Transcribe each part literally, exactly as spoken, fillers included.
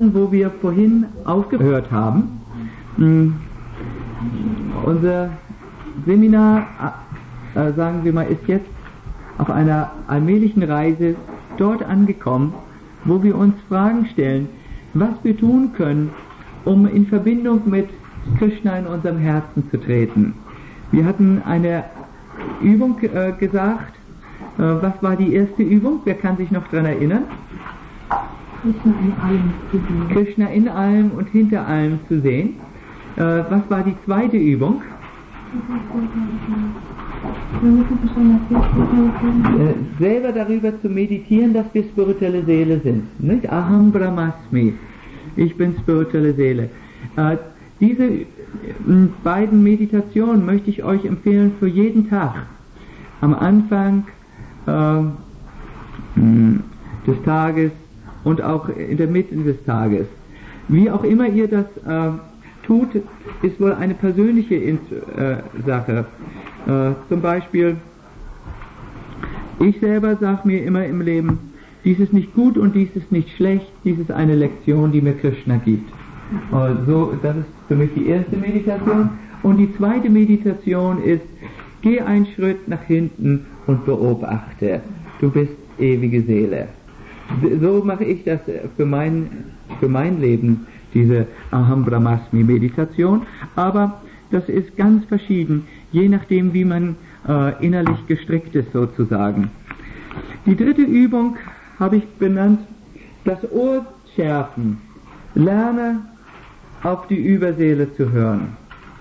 wo wir vorhin aufgehört haben. Unser Seminar, äh, sagen wir mal, ist jetzt auf einer allmählichen Reise dort angekommen, wo wir uns Fragen stellen, was wir tun können, um in Verbindung mit Krishna in unserem Herzen zu treten. Wir hatten eine Übung äh, gesagt. Äh, was war die erste Übung? Wer kann sich noch daran erinnern? Krishna in allem zu sehen. Krishna in allem und hinter allem zu sehen. Äh, was war die zweite Übung? Äh, selber darüber zu meditieren, dass wir spirituelle Seele sind. Nicht? Aham Brahmasmi. Ich bin spirituelle Seele. Äh, diese äh, beiden Meditationen möchte ich euch empfehlen für jeden Tag. Am Anfang äh, des Tages und auch in der Mitte des Tages. Wie auch immer ihr das äh, tut, ist wohl eine persönliche äh, Sache. Äh, zum Beispiel, ich selber sage mir immer im Leben, dies ist nicht gut und dies ist nicht schlecht, dies ist eine Lektion, die mir Krishna gibt. Äh, so, das ist für mich die erste Meditation. Und die zweite Meditation ist, geh einen Schritt nach hinten und beobachte. Du bist ewige Seele. So mache ich das für mein, für mein Leben, diese Aham Brahmasmi Meditation. Aber das ist ganz verschieden, je nachdem, wie man äh, innerlich gestrickt ist, sozusagen. Die dritte Übung habe ich benannt, das Ohr schärfen. Lerne auf die Überseele zu hören.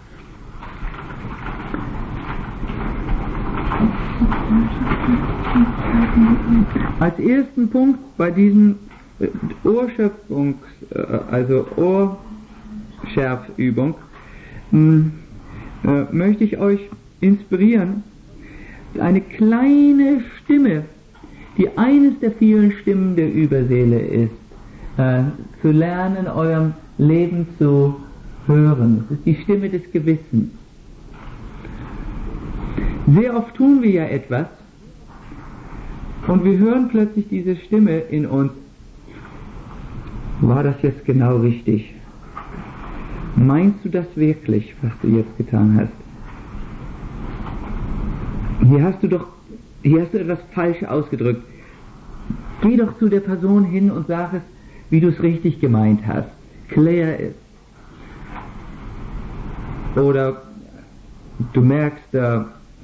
Als ersten Punkt bei diesen Ohrschöpfungs, also Ohrschärfübung, möchte ich euch inspirieren, eine kleine Stimme, die eines der vielen Stimmen der Überseele ist, zu lernen, eurem Leben zu hören. Das ist die Stimme des Gewissens. Sehr oft tun wir ja etwas und wir hören plötzlich diese Stimme in uns. War das jetzt genau richtig? Meinst du das wirklich, was du jetzt getan hast? Hier hast du doch, hier hast du etwas falsch ausgedrückt. Geh doch zu der Person hin und sag es, wie du es richtig gemeint hast. Klär es. Oder du merkst, äh,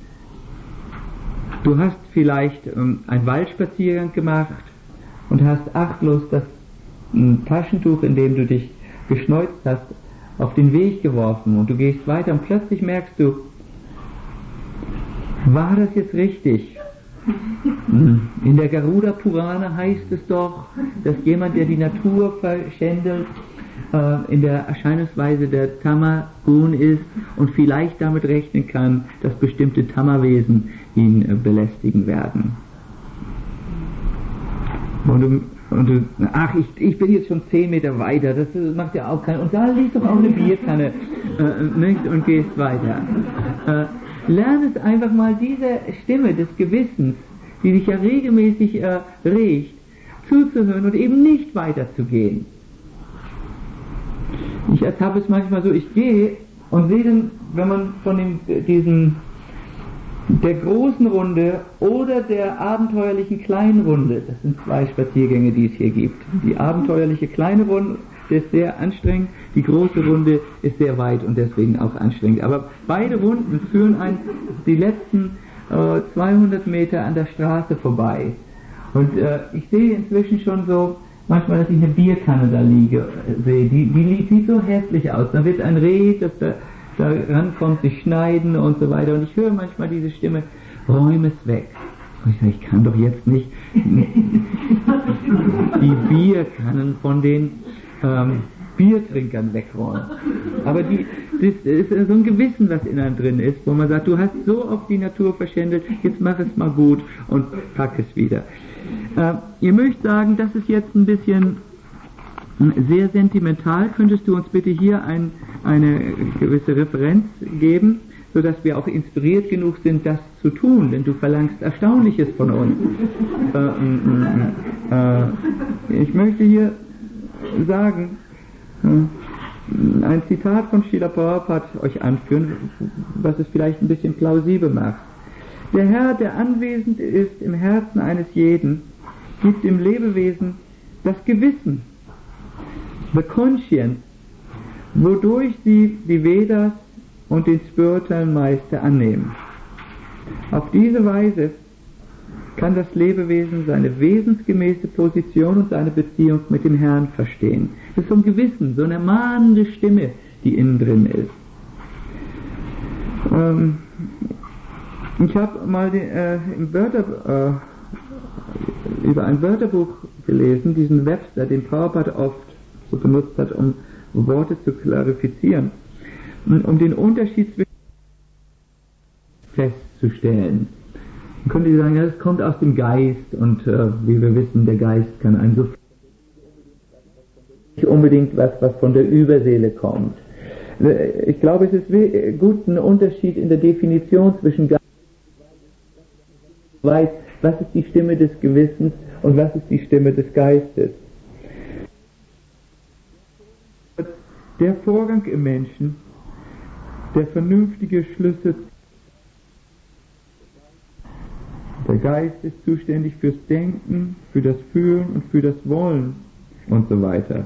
du hast vielleicht ähm, einen Waldspaziergang gemacht und hast achtlos das ein Taschentuch, in dem du dich geschneuzt hast, auf den Weg geworfen und du gehst weiter und plötzlich merkst du, war das jetzt richtig? In der Garuda Purana heißt es doch, dass jemand, der die Natur verschändelt, äh, in der Erscheinungsweise der Tama-Gun ist und vielleicht damit rechnen kann, dass bestimmte Tama-Wesen ihn äh, belästigen werden. Und du, und du, ach, ich, ich bin jetzt schon zehn Meter weiter, das macht ja auch keinen, und da liegt doch auch eine Bierkanne, äh, nicht, und gehst weiter. Äh, lern es einfach mal, diese Stimme des Gewissens, die dich ja regelmäßig äh, regt, zuzuhören und eben nicht weiterzugehen. Ich ertappe es manchmal so, ich gehe und sehe dann, wenn man von dem, diesen, der großen Runde oder der abenteuerlichen kleinen Runde, das sind zwei Spaziergänge, die es hier gibt. Die abenteuerliche kleine Runde ist sehr anstrengend, die große Runde ist sehr weit und deswegen auch anstrengend. Aber beide Runden führen einen die letzten äh, zweihundert Meter an der Straße vorbei. Und äh, ich sehe inzwischen schon so, manchmal, dass ich eine Bierkanne da liege, äh, sehe, die, die sieht so hässlich aus. Da wird ein Reh, das da da rankommt, sich schneiden und so weiter. Und ich höre manchmal diese Stimme, räum es weg. Und ich sage, ich kann doch jetzt nicht die Bierkannen von den ähm, Biertrinkern wegräumen. Aber die, das ist so ein Gewissen, was in einem drin ist, wo man sagt, du hast so oft die Natur verschändelt, jetzt mach es mal gut und pack es wieder. Äh, ihr mögt sagen, das ist jetzt ein bisschen sehr sentimental. Könntest du uns bitte hier ein, eine gewisse Referenz geben, sodass wir auch inspiriert genug sind, das zu tun, denn du verlangst Erstaunliches von uns. äh, äh, äh, ich möchte hier sagen, ein Zitat von Srila Prabhupada euch anführen, was es vielleicht ein bisschen plausibel macht. Der Herr, der anwesend ist im Herzen eines jeden, gibt dem Lebewesen das Gewissen, the conscience, wodurch sie die Vedas und den spirituellen Meister annehmen. Auf diese Weise kann das Lebewesen seine wesensgemäße Position und seine Beziehung mit dem Herrn verstehen. Das ist so ein Gewissen, so eine mahnende Stimme, die innen drin ist. Ähm, ich habe mal den, äh, im Wörter, äh, über ein Wörterbuch gelesen, diesen Webster, den Prabhupada oft so benutzt hat, um Worte zu klarifizieren, um den Unterschied zwischen festzustellen. Man könnte sagen, ja, das kommt aus dem Geist und äh, wie wir wissen, der Geist kann einen so nicht unbedingt was, was von der Überseele kommt. Ich glaube, es ist gut ein Unterschied in der Definition zwischen Geist und weiß, was ist die Stimme des Gewissens und was ist die Stimme des Geistes. Der Vorgang im Menschen, der vernünftige Schlüsse. Der Geist ist zuständig fürs Denken, für das Fühlen und für das Wollen und so weiter.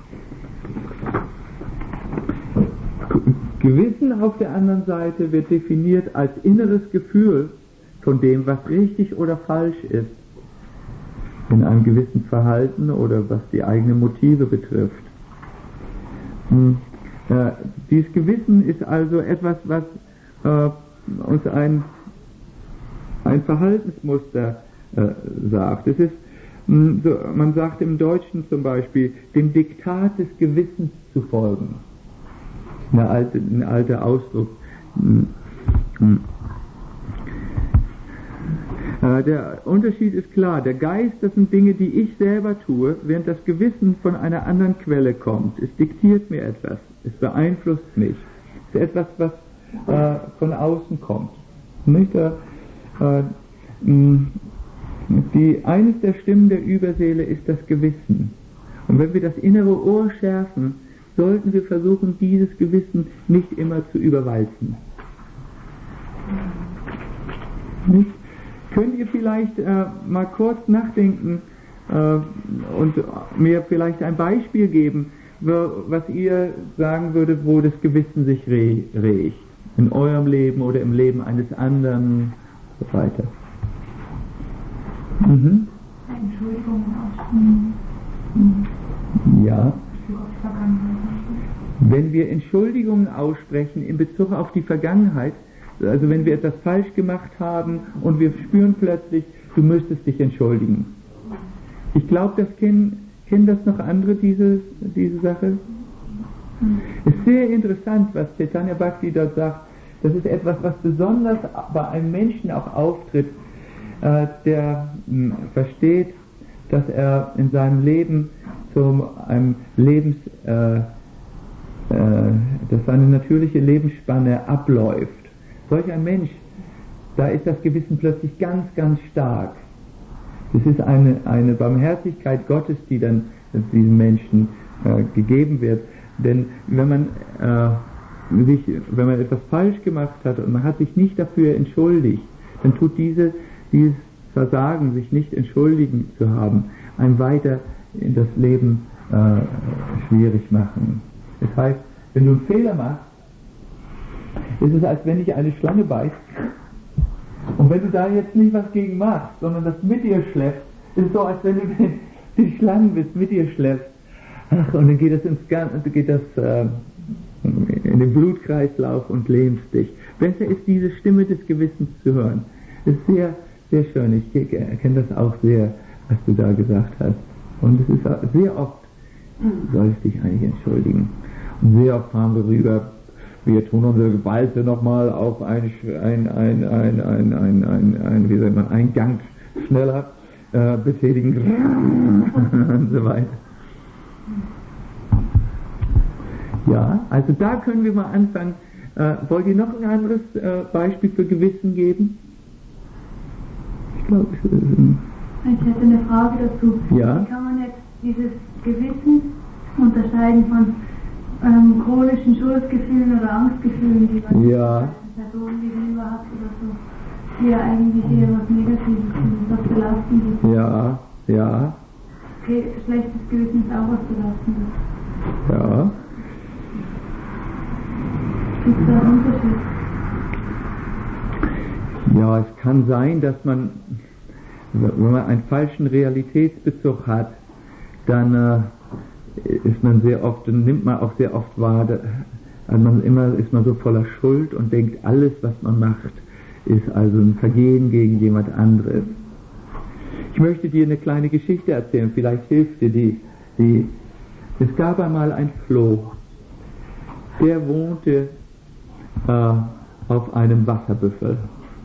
Gewissen auf der anderen Seite wird definiert als inneres Gefühl von dem, was richtig oder falsch ist in einem gewissen Verhalten oder was die eigenen Motive betrifft. Hm. Äh, dieses Gewissen ist also etwas, was äh, uns ein ein Verhaltensmuster äh, sagt. Es ist, mh, so, man sagt im Deutschen zum Beispiel, dem Diktat des Gewissens zu folgen. Das ist eine alte, ein alter Ausdruck. Äh, der Unterschied ist klar. Der Geist, das sind Dinge, die ich selber tue, während das Gewissen von einer anderen Quelle kommt. Es diktiert mir etwas. Es beeinflusst mich. Es ist etwas, was äh, von außen kommt. Nicht? Äh, Die, eines der Stimmen der Überseele ist das Gewissen. Und wenn wir das innere Ohr schärfen, sollten wir versuchen, dieses Gewissen nicht immer zu überwalzen. Nicht? Könnt ihr vielleicht äh, mal kurz nachdenken äh, und mir vielleicht ein Beispiel geben, wo, was ihr sagen würdet, wo das Gewissen sich re regt? In eurem Leben oder im Leben eines anderen? So weiter. Mhm. Entschuldigung aussprechen. Ja. Wenn wir Entschuldigungen aussprechen in Bezug auf die Vergangenheit, also wenn wir etwas falsch gemacht haben und wir spüren plötzlich, du müsstest dich entschuldigen. Ich glaube, das kennen, kennen das noch andere, diese, diese Sache? Es ist sehr interessant, was Chaitanya Bhakti dort sagt. Das ist etwas, was besonders bei einem Menschen auch auftritt, äh, der mh, versteht, dass er in seinem Leben zu einem Lebens, äh, äh, dass seine natürliche Lebensspanne abläuft. Solch ein Mensch, da ist das Gewissen plötzlich ganz, ganz stark. Es ist eine, eine Barmherzigkeit Gottes, die dann diesem Menschen äh, gegeben wird. Denn wenn man äh, sich, wenn man etwas falsch gemacht hat und man hat sich nicht dafür entschuldigt, dann tut diese, dieses Versagen, sich nicht entschuldigen zu haben, einem weiter in das Leben äh, schwierig machen. Das heißt, wenn du einen Fehler machst, ist es, als wenn dich eine Schlange beißt, und wenn du da jetzt nicht was gegen machst, sondern das mit dir schleppst, ist es so, als wenn du den, den Schlangenbiss mit dir schleppst. Ach, und dann geht das ins Ganze, geht das äh, in den Blutkreislauf und lähmst dich. Besser ist diese Stimme des Gewissens zu hören. Das ist sehr, sehr schön. Ich erkenne das auch sehr, was du da gesagt hast. Und es ist sehr oft, sollst dich eigentlich entschuldigen. Und sehr oft fahren wir rüber, wir tun unsere Gewalt nochmal auf ein, ein, ein, ein, ein, ein, ein, ein, wie sagt man, einen Gang schneller äh, betätigen und so weiter. Ja, also da können wir mal anfangen. Äh, wollt ihr noch ein anderes äh, Beispiel für Gewissen geben? Ich glaube, ich hätte eine Frage dazu. Ja? Wie kann man jetzt dieses Gewissen unterscheiden von ähm, chronischen Schuldgefühlen oder Angstgefühlen, die man ja. der Person gegenüber hat oder so, die ja eigentlich eher was Negatives sind, was Belastendes. Ja, ja. Okay, schlechtes Gewissen ist auch was Belastendes. Ja. Gibt es da einen Unterschied? Ja, es kann sein, dass man, wenn man einen falschen Realitätsbezug hat, dann äh, ist man sehr oft, nimmt man auch sehr oft wahr, da, also man immer ist man so voller Schuld und denkt, alles, was man macht, ist also ein Vergehen gegen jemand anderes. Ich möchte dir eine kleine Geschichte erzählen, vielleicht hilft dir die. die es gab einmal ein Floh, der wohnte äh, auf einem Wasserbüffel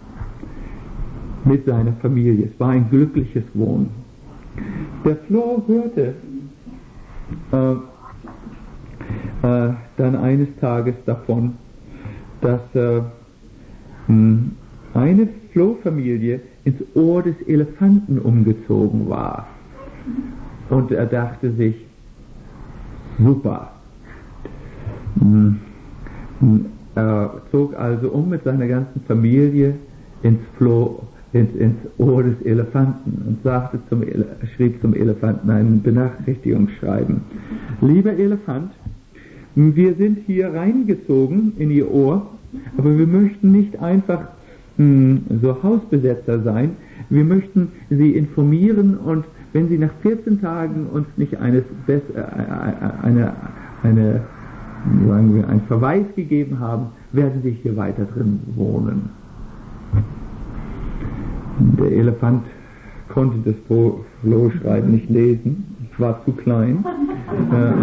mit seiner Familie. Es war ein glückliches Wohnen. Der Floh hörte äh, äh, dann eines Tages davon, dass äh, eine Flohfamilie ins Ohr des Elefanten umgezogen war. Und er dachte sich, super. Er zog also um mit seiner ganzen Familie ins Floh, ins, ins Ohr des Elefanten und sagte zum, schrieb zum Elefanten ein Benachrichtigungsschreiben. Lieber Elefant, wir sind hier reingezogen in Ihr Ohr, aber wir möchten nicht einfach mh, so Hausbesetzer sein, wir möchten Sie informieren und wenn Sie nach vierzehn Tagen uns nicht eines Bess äh, eine, eine, sagen wir, einen Verweis gegeben haben, werden Sie hier weiter drin wohnen. Der Elefant konnte das Flohschreiben nicht lesen, es war zu klein äh,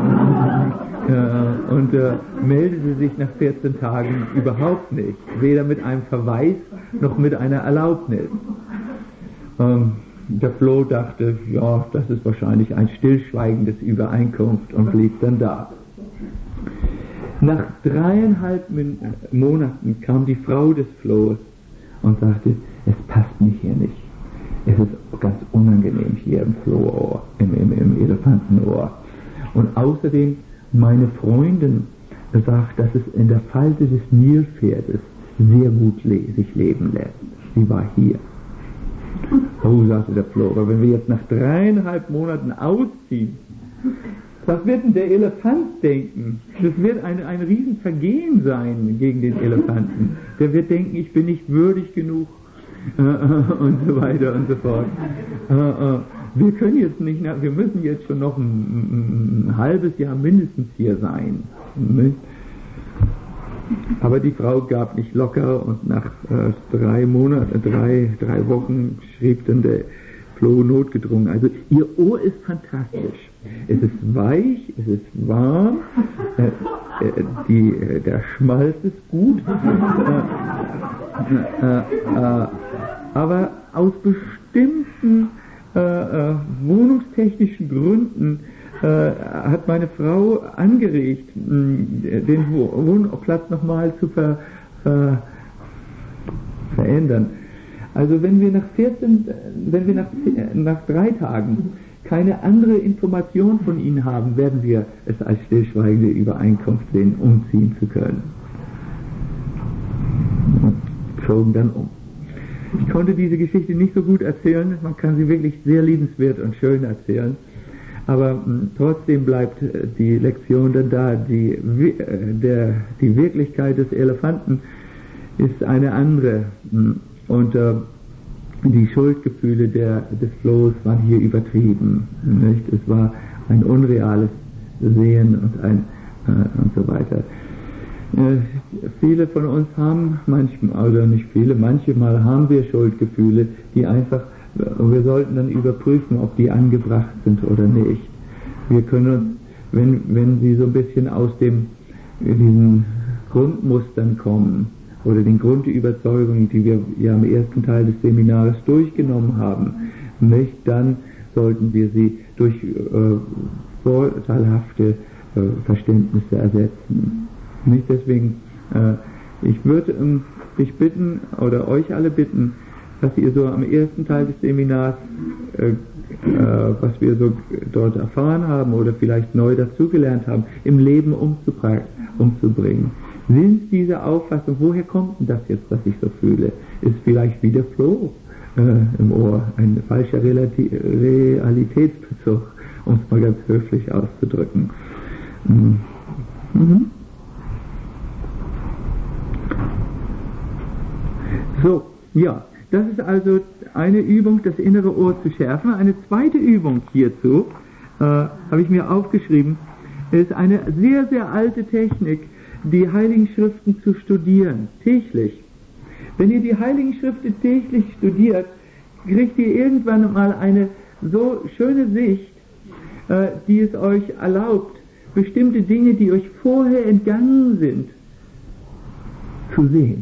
äh, und äh, meldete sich nach vierzehn Tagen überhaupt nicht, weder mit einem Verweis noch mit einer Erlaubnis. Ähm, Der Floh dachte, ja, das ist wahrscheinlich ein stillschweigendes Übereinkunft und blieb dann da. Nach dreieinhalb Min- Monaten kam die Frau des Flohs und sagte, es passt mich hier nicht. Es ist ganz unangenehm hier im Flohohr, im, im, im Elefantenohr. Und außerdem, meine Freundin sagt, dass es in der Falte des Nilpferdes sehr gut le- sich leben lässt. Sie war hier. Oh, sagte der Floh, aber wenn wir jetzt nach dreieinhalb Monaten ausziehen, was wird denn der Elefant denken? Das wird ein, ein Riesenvergehen sein gegen den Elefanten. Der wird denken, ich bin nicht würdig genug äh, äh, und so weiter und so fort. Äh, äh, wir können jetzt nicht, wir müssen jetzt schon noch ein, ein halbes Jahr mindestens hier sein. Nicht? Aber die Frau gab nicht locker und nach äh, drei Monaten, drei, drei Wochen schrieb dann der Floh notgedrungen. Also ihr Ohr ist fantastisch. Es ist weich, es ist warm, äh, äh, die, äh, der Schmalz ist gut, äh, äh, äh, aber aus bestimmten äh, äh, wohnungstechnischen Gründen äh, hat meine Frau angeregt, mh, den Wohnplatz nochmal zu ver, ver, verändern. Also wenn wir nach vierzehn, wenn wir nach, nach drei Tagen keine andere Information von Ihnen haben, werden wir es als stillschweigende Übereinkunft sehen, umziehen zu können. Und zogen dann um. Ich konnte diese Geschichte nicht so gut erzählen, man kann sie wirklich sehr liebenswert und schön erzählen, aber mh, trotzdem bleibt äh, die Lektion dann da, die, äh, der, die Wirklichkeit des Elefanten ist eine andere. Mh, Und äh, die Schuldgefühle der, des Flohs waren hier übertrieben. Nicht? Es war ein unreales Sehen und ein äh, und so weiter. Äh, viele von uns haben manchmal, also nicht viele, manchmal haben wir Schuldgefühle, die einfach, wir sollten dann überprüfen, ob die angebracht sind oder nicht. Wir können uns, wenn, wenn sie so ein bisschen aus dem, diesen Grundmustern kommen, oder den Grundüberzeugungen, die wir ja im ersten Teil des Seminars durchgenommen haben, nicht, dann sollten wir sie durch äh, vorteilhafte äh, Verständnisse ersetzen. Nicht deswegen, äh, ich würde ähm, dich bitten oder euch alle bitten, was ihr so am ersten Teil des Seminars, äh, äh, was wir so dort erfahren haben oder vielleicht neu dazugelernt haben, im Leben umzubringen. Sind diese Auffassung, woher kommt denn das jetzt, was ich so fühle? Ist vielleicht wie der Floh äh, im Ohr, ein falscher Relati- Realitätsbezug, um es mal ganz höflich auszudrücken. Mhm. Mhm. So, ja, das ist also eine Übung, das innere Ohr zu schärfen. Eine zweite Übung hierzu, äh, habe ich mir aufgeschrieben, ist eine sehr, sehr alte Technik, die Heiligen Schriften zu studieren, täglich. Wenn ihr die Heiligen Schriften täglich studiert, kriegt ihr irgendwann mal eine so schöne Sicht, äh, die es euch erlaubt, bestimmte Dinge, die euch vorher entgangen sind, zu sehen.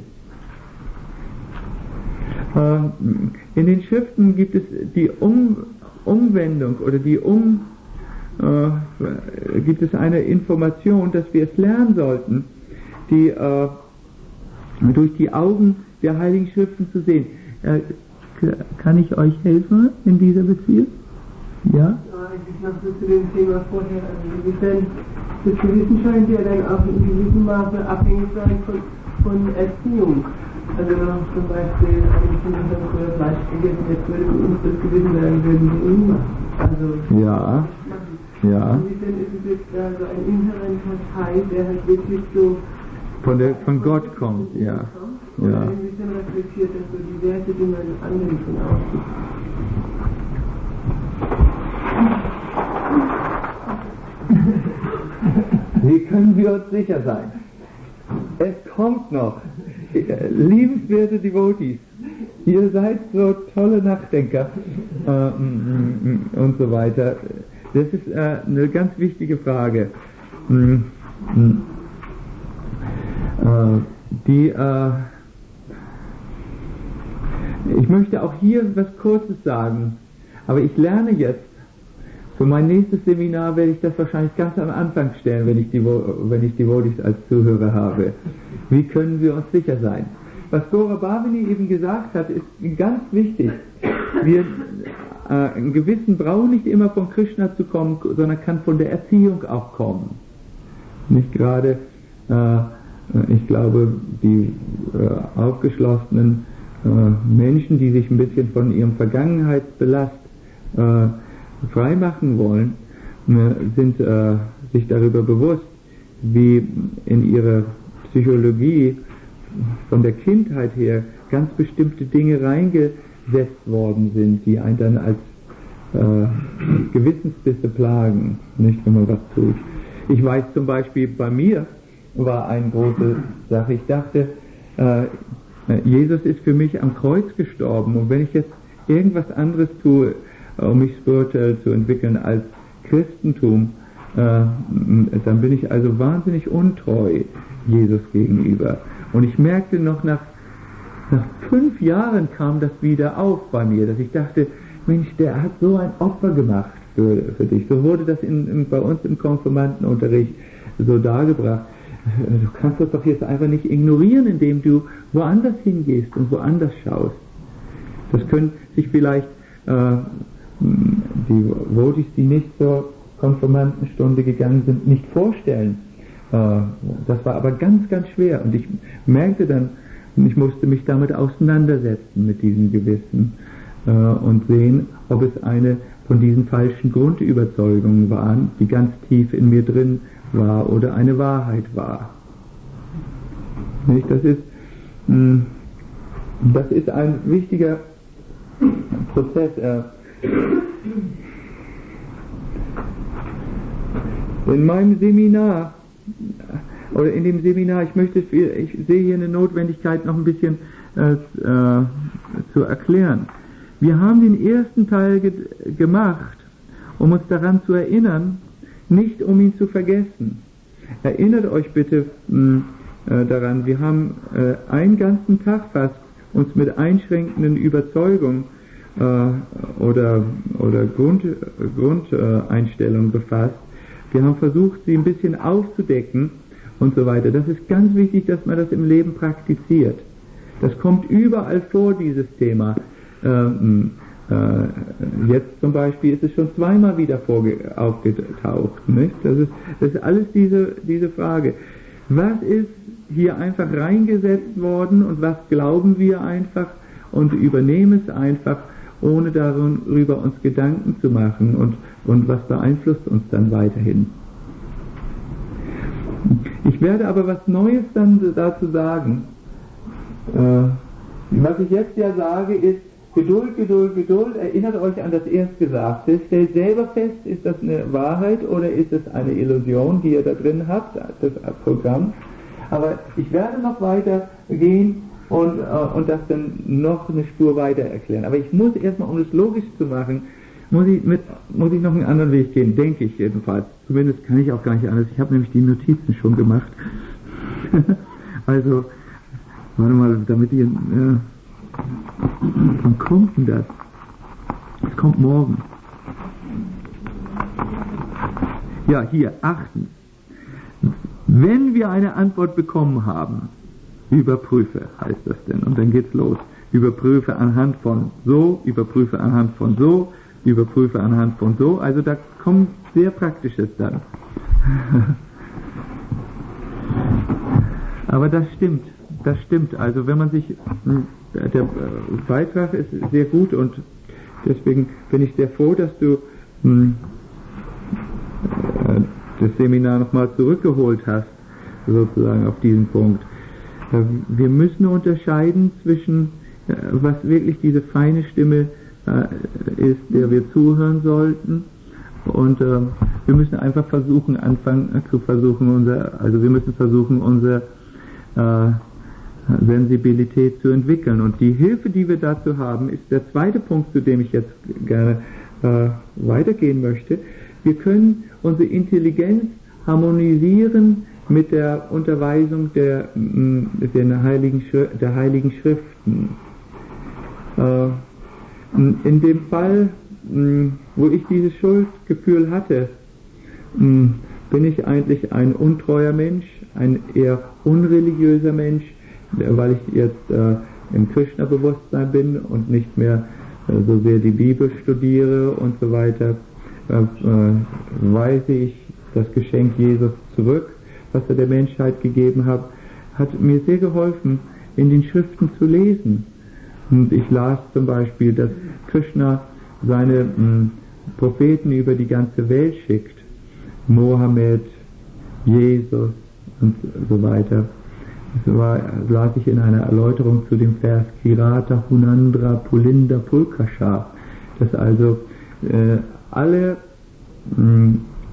In den Schriften gibt es die um, Umwendung oder die um, äh, gibt es eine Information, dass wir es lernen sollten, die äh, durch die Augen der Heiligen Schriften zu sehen. Äh, kann ich euch helfen in dieser Beziehung? Ja? Ja, eigentlich noch so zu dem Thema vorher. Also inwiefern das Gewissen scheint ja dann auch in gewissem Maße abhängig sein von, von Erziehung. Also zum Beispiel, eigentlich wenn ich dann früher Fleisch gegessen, jetzt würde für uns das Gewissen werden, würden wir ihn machen. Also, ja, ja. Inwiefern ist es jetzt da so ein inhärenter Teil, der halt wirklich so von, der, von Gott kommt, ja. Oder ja. inwiefern reflektiert das so die Werte, die man anderen von außen. Wie können wir uns sicher sein? Es kommt noch. Liebenswerte Devotees, ihr seid so tolle Nachdenker äh, und so weiter. Das ist äh, eine ganz wichtige Frage. Äh, die, äh, ich möchte auch hier was Kurzes sagen, aber ich lerne jetzt. Für mein nächstes Seminar werde ich das wahrscheinlich ganz am Anfang stellen, wenn ich die, wenn ich Devotees als Zuhörer habe. Wie können wir uns sicher sein? Was Gora Bhavini eben gesagt hat, ist ganz wichtig. Wir, äh, ein Gewissen braucht nicht immer von Krishna zu kommen, sondern kann von der Erziehung auch kommen. Nicht gerade, äh, ich glaube, die äh, aufgeschlossenen äh, Menschen, die sich ein bisschen von ihrem Vergangenheitsbelast äh, freimachen wollen, sind äh, sich darüber bewusst, wie in ihrer Psychologie von der Kindheit her ganz bestimmte Dinge reingesetzt worden sind, die einen dann als äh, Gewissensbisse plagen, nicht, wenn man was tut. Ich weiß zum Beispiel, bei mir war eine große Sache, ich dachte, äh, Jesus ist für mich am Kreuz gestorben und wenn ich jetzt irgendwas anderes tue, um mich spirituell zu entwickeln als Christentum, äh, dann bin ich also wahnsinnig untreu Jesus gegenüber. Und ich merkte noch nach, nach fünf Jahren kam das wieder auf bei mir, dass ich dachte, Mensch, der hat so ein Opfer gemacht für, für dich. So wurde das in, in, bei uns im Konfirmandenunterricht so dargebracht. Du kannst das doch jetzt einfach nicht ignorieren, indem du woanders hingehst und woanders schaust. Das können sich vielleicht äh, die Devotees, die nicht zur Konfirmandenstunde gegangen sind, nicht vorstellen. Das war aber ganz, ganz schwer und ich merkte dann, ich musste mich damit auseinandersetzen mit diesem Gewissen und sehen, ob es eine von diesen falschen Grundüberzeugungen waren, die ganz tief in mir drin war oder eine Wahrheit war. Nicht? Das ist, das ist ein wichtiger Prozess. In meinem Seminar, oder in dem Seminar, ich möchte, ich sehe hier eine Notwendigkeit noch ein bisschen äh, äh, zu erklären. Wir haben den ersten Teil ge gemacht, um uns daran zu erinnern, nicht um ihn zu vergessen. Erinnert euch bitte mh, äh, daran, wir haben äh, einen ganzen Tag fast uns mit einschränkenden Überzeugungen äh, oder, oder Grund, Grundeinstellungen befasst. Wir haben versucht, sie ein bisschen aufzudecken und so weiter. Das ist ganz wichtig, dass man das im Leben praktiziert. Das kommt überall vor, dieses Thema. Ähm, äh, jetzt zum Beispiel ist es schon zweimal wieder vorge- aufgetaucht. Nicht? Das ist, das ist alles diese, diese Frage. Was ist hier einfach reingesetzt worden und was glauben wir einfach und übernehmen es einfach, ohne darüber uns Gedanken zu machen und, und was beeinflusst uns dann weiterhin. Ich werde aber was Neues dann dazu sagen. Äh, was ich jetzt ja sage ist, Geduld, Geduld, Geduld, erinnert euch an das Erstgesagte, stellt selber fest, ist das eine Wahrheit oder ist es eine Illusion, die ihr da drin habt, das Programm. Aber ich werde noch weiter gehen und, äh, und das dann noch eine Spur weiter erklären. Aber ich muss erstmal, um es logisch zu machen, muss ich, mit, muss ich noch einen anderen Weg gehen, denke ich jedenfalls. Zumindest kann ich auch gar nicht anders. Ich habe nämlich die Notizen schon gemacht. Also, warte mal, damit ihr... Äh, wann kommt denn das? Es kommt morgen. Ja, hier, achtens. Wenn wir eine Antwort bekommen haben, überprüfe, heißt das denn. Und dann geht's los. Überprüfe anhand von so, überprüfe anhand von so, überprüfe anhand von so. Also da kommt sehr Praktisches dann. Aber das stimmt. Das stimmt. Also wenn man sich... Der Beitrag ist sehr gut und deswegen bin ich sehr froh, dass du mh, das Seminar nochmal zurückgeholt hast, sozusagen auf diesen Punkt. Wir müssen unterscheiden zwischen, was wirklich diese feine Stimme ist, der wir zuhören sollten, und äh, wir müssen einfach versuchen, anfangen zu versuchen, unser, also wir müssen versuchen, unsere äh, Sensibilität zu entwickeln. Und die Hilfe, die wir dazu haben, ist der zweite Punkt, zu dem ich jetzt gerne äh, weitergehen möchte. Wir können unsere Intelligenz harmonisieren mit der Unterweisung der, der, Heiligen, der Heiligen Schriften. Äh, in dem Fall, wo ich dieses Schuldgefühl hatte, bin ich eigentlich ein untreuer Mensch, ein eher unreligiöser Mensch, weil ich jetzt äh, im Krishna-Bewusstsein bin und nicht mehr äh, so sehr die Bibel studiere und so weiter, äh, äh, weise ich das Geschenk Jesus zurück, was er der Menschheit gegeben hat, hat mir sehr geholfen, in den Schriften zu lesen. Und ich las zum Beispiel, dass Krishna seine mh, Propheten über die ganze Welt schickt, Mohammed, Jesus und so weiter. Das war, las ich in einer Erläuterung zu dem Vers Kirata Hunandra Pulinda Pulkasha, dass also äh, alle mh,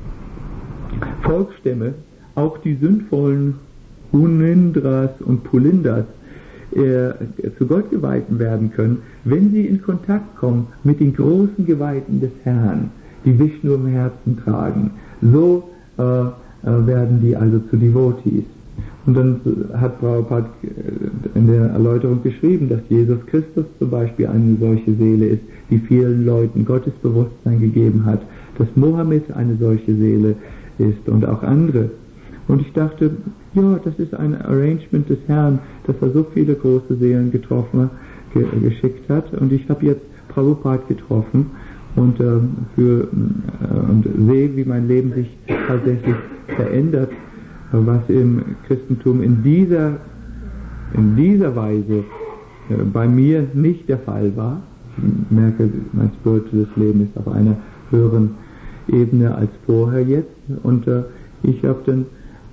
Volksstämme, auch die sündvollen Hunindras und Pulindas, äh, zu Gott geweihten werden können, wenn sie in Kontakt kommen mit den großen Geweihten des Herrn, die Vishnu im Herzen tragen. So äh, äh, werden die also zu Devotees. Und dann hat Prabhupada in der Erläuterung geschrieben, dass Jesus Christus zum Beispiel eine solche Seele ist, die vielen Leuten Gottes Bewusstsein gegeben hat, dass Mohammed eine solche Seele ist und auch andere. Und ich dachte, ja, das ist ein Arrangement des Herrn, dass er so viele große Seelen getroffen, ge geschickt hat. Und ich habe jetzt Prabhupada getroffen und, äh, für, äh, und sehe, wie mein Leben sich tatsächlich verändert, was im Christentum in dieser, in dieser Weise äh, bei mir nicht der Fall war. Ich merke, mein spirituelles Leben ist auf einer höheren Ebene als vorher jetzt. Und äh, ich habe dann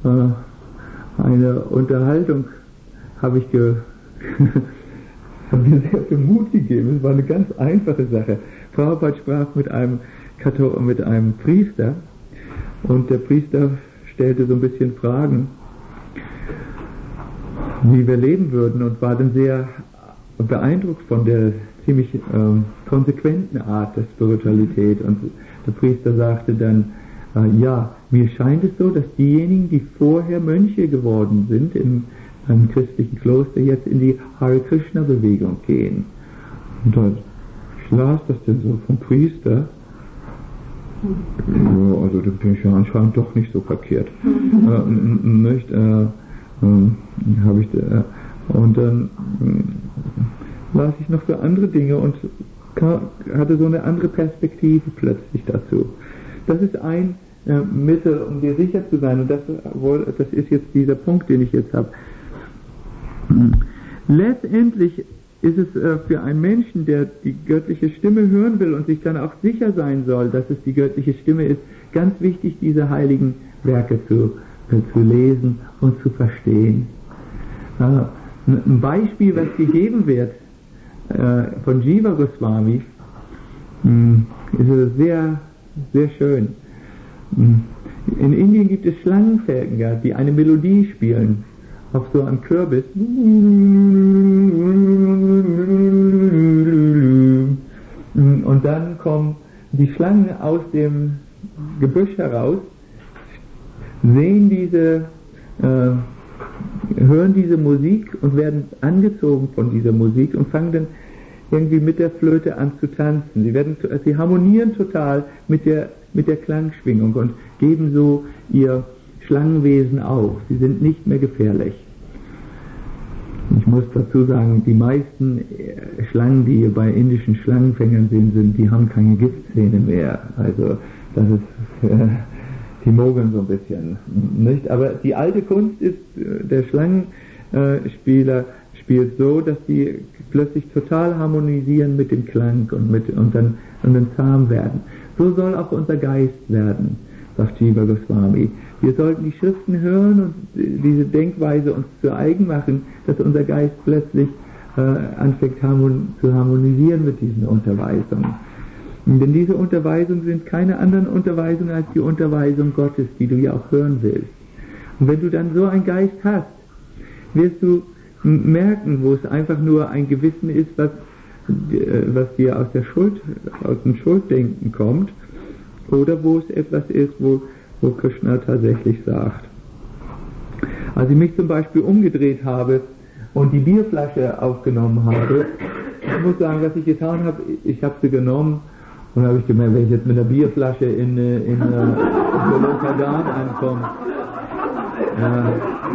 äh, eine Unterhaltung, habe ich ge hat mir sehr viel Mut gegeben. Es war eine ganz einfache Sache. Prabhupada sprach mit einem, Kathol mit einem Priester und der Priester stellte so ein bisschen Fragen, wie wir leben würden, und war dann sehr beeindruckt von der ziemlich ähm, konsequenten Art der Spiritualität. Und der Priester sagte dann, äh, ja, mir scheint es so, dass diejenigen, die vorher Mönche geworden sind im, im christlichen Kloster, jetzt in die Hare Krishna Bewegung gehen. Und dann, ich las das denn so vom Priester. Ja, also da bin ich ja anscheinend doch nicht so verkehrt. äh, nicht, äh, äh, habe ich, äh, Und dann las ich noch so andere Dinge und hatte so eine andere Perspektive plötzlich dazu. Das ist ein äh, Mittel, um dir sicher zu sein, und das, das ist jetzt dieser Punkt, den ich jetzt habe. Letztendlich ist es äh, für einen Menschen, der die göttliche Stimme hören will und sich dann auch sicher sein soll, dass es die göttliche Stimme ist, ganz wichtig, diese heiligen Werke zu, äh, zu lesen und zu verstehen. Äh, ein Beispiel, was gegeben wird äh, von Jiva Goswami, mh, ist sehr, sehr schön. In Indien gibt es Schlangenfänger, die eine Melodie spielen auf so einem Kürbis. Und dann kommen die Schlangen aus dem Gebüsch heraus, sehen diese, äh, hören diese Musik und werden angezogen von dieser Musik und fangen dann irgendwie mit der Flöte an zu tanzen. Sie werden, sie harmonieren total mit der, mit der Klangschwingung und geben so ihr Schlangenwesen auf. Sie sind nicht mehr gefährlich. Ich muss dazu sagen, die meisten Schlangen, die ihr bei indischen Schlangenfängern sehen, sind, die haben keine Giftzähne mehr. Also das ist, äh, die mogeln so ein bisschen, nicht? Aber die alte Kunst ist, der Schlangenspieler spielt so, dass die plötzlich total harmonisieren mit dem Klang und mit und dann, und dann zahm werden. So soll auch unser Geist werden, sagt Jiva Goswami. Wir sollten die Schriften hören und diese Denkweise uns zu eigen machen, dass unser Geist plötzlich äh, anfängt harmon zu harmonisieren mit diesen Unterweisungen. Denn diese Unterweisungen sind keine anderen Unterweisungen als die Unterweisung Gottes, die du ja auch hören willst. Und wenn du dann so einen Geist hast, wirst du merken, wo es einfach nur ein Gewissen ist, was, was dir aus der Schuld, aus dem Schulddenken kommt, oder wo es etwas ist, wo, wo Krishna tatsächlich sagt. Als ich mich zum Beispiel umgedreht habe und die Bierflasche aufgenommen habe, ich muss sagen, was ich getan habe, ich habe sie genommen und habe ich gemerkt, wenn ich jetzt mit einer Bierflasche in, in, in Golokadam ankomme, äh,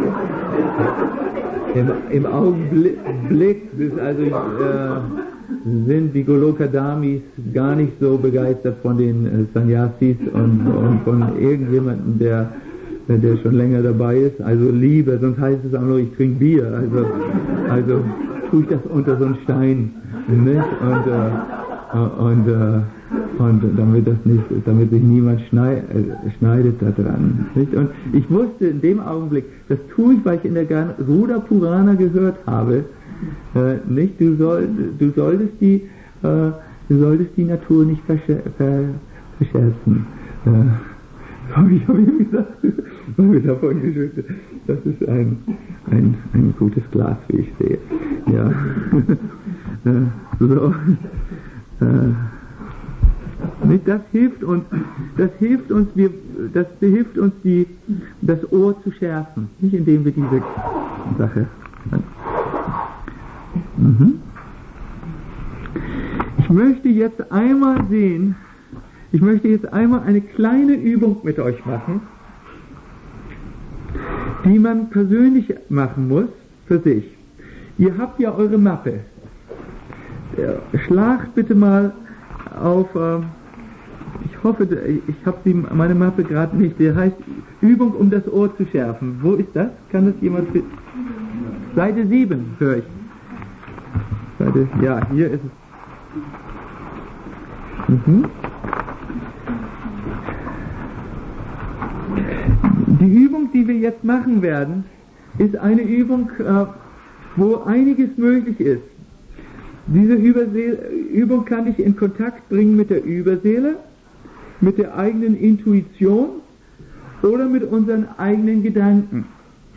Im, Im Augenblick ist also, äh, sind die Golokadamis gar nicht so begeistert von den äh, Sannyasis und, und von irgendjemandem, der, der schon länger dabei ist. Also lieber, sonst heißt es auch nur, ich trinke Bier. Also, also tue ich das unter so einen Stein. Nicht? Und, äh, und, äh, und damit das nicht, damit sich niemand schneid, äh, schneidet da dran. Nicht? Und ich wusste in dem Augenblick, das tue ich, weil ich in der Garuda Purana gehört habe, äh, nicht? Du, soll, du solltest die, äh, du solltest die Natur nicht verscher ver verscherzen. Äh, habe ich, hab ich gesagt, weil wir davon geschüttet. Das ist ein, ein, ein gutes Glas, wie ich sehe. Ja. äh, so. Äh, Das hilft uns, das hilft uns, wir, das hilft uns, die, das Ohr zu schärfen, nicht indem wir diese Sache. Mhm. Ich möchte jetzt einmal sehen, ich möchte jetzt einmal eine kleine Übung mit euch machen, die man persönlich machen muss für sich. Ihr habt ja eure Mappe. Schlagt bitte mal auf. Äh, Ich hoffe, ich habe meine Mappe gerade nicht. Der heißt Übung, um das Ohr zu schärfen. Wo ist das? Kann das jemand finden? Seite sieben, höre ich. Seite, ja, hier ist es. Mhm. Die Übung, die wir jetzt machen werden, ist eine Übung, wo einiges möglich ist. Diese Übersee- Übung kann dich in Kontakt bringen mit der Überseele, mit der eigenen Intuition oder mit unseren eigenen Gedanken.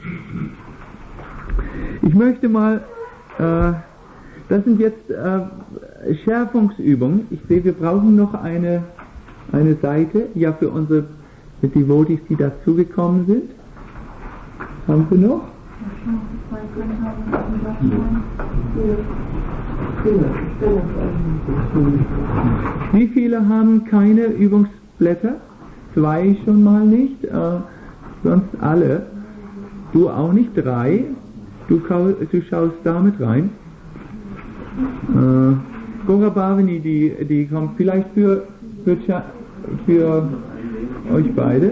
Ich möchte mal, äh, das sind jetzt äh, Schärfungsübungen. Ich sehe, wir brauchen noch eine, eine Seite, ja, für unsere Devotees, die dazugekommen sind. Haben wir noch? Wie viele haben keine Übungsblätter? Zwei schon mal nicht, äh, sonst alle. Du auch nicht? Drei? du, du schaust damit rein. Äh, Gora Bhavini, die, die kommt vielleicht für, für, für euch beide.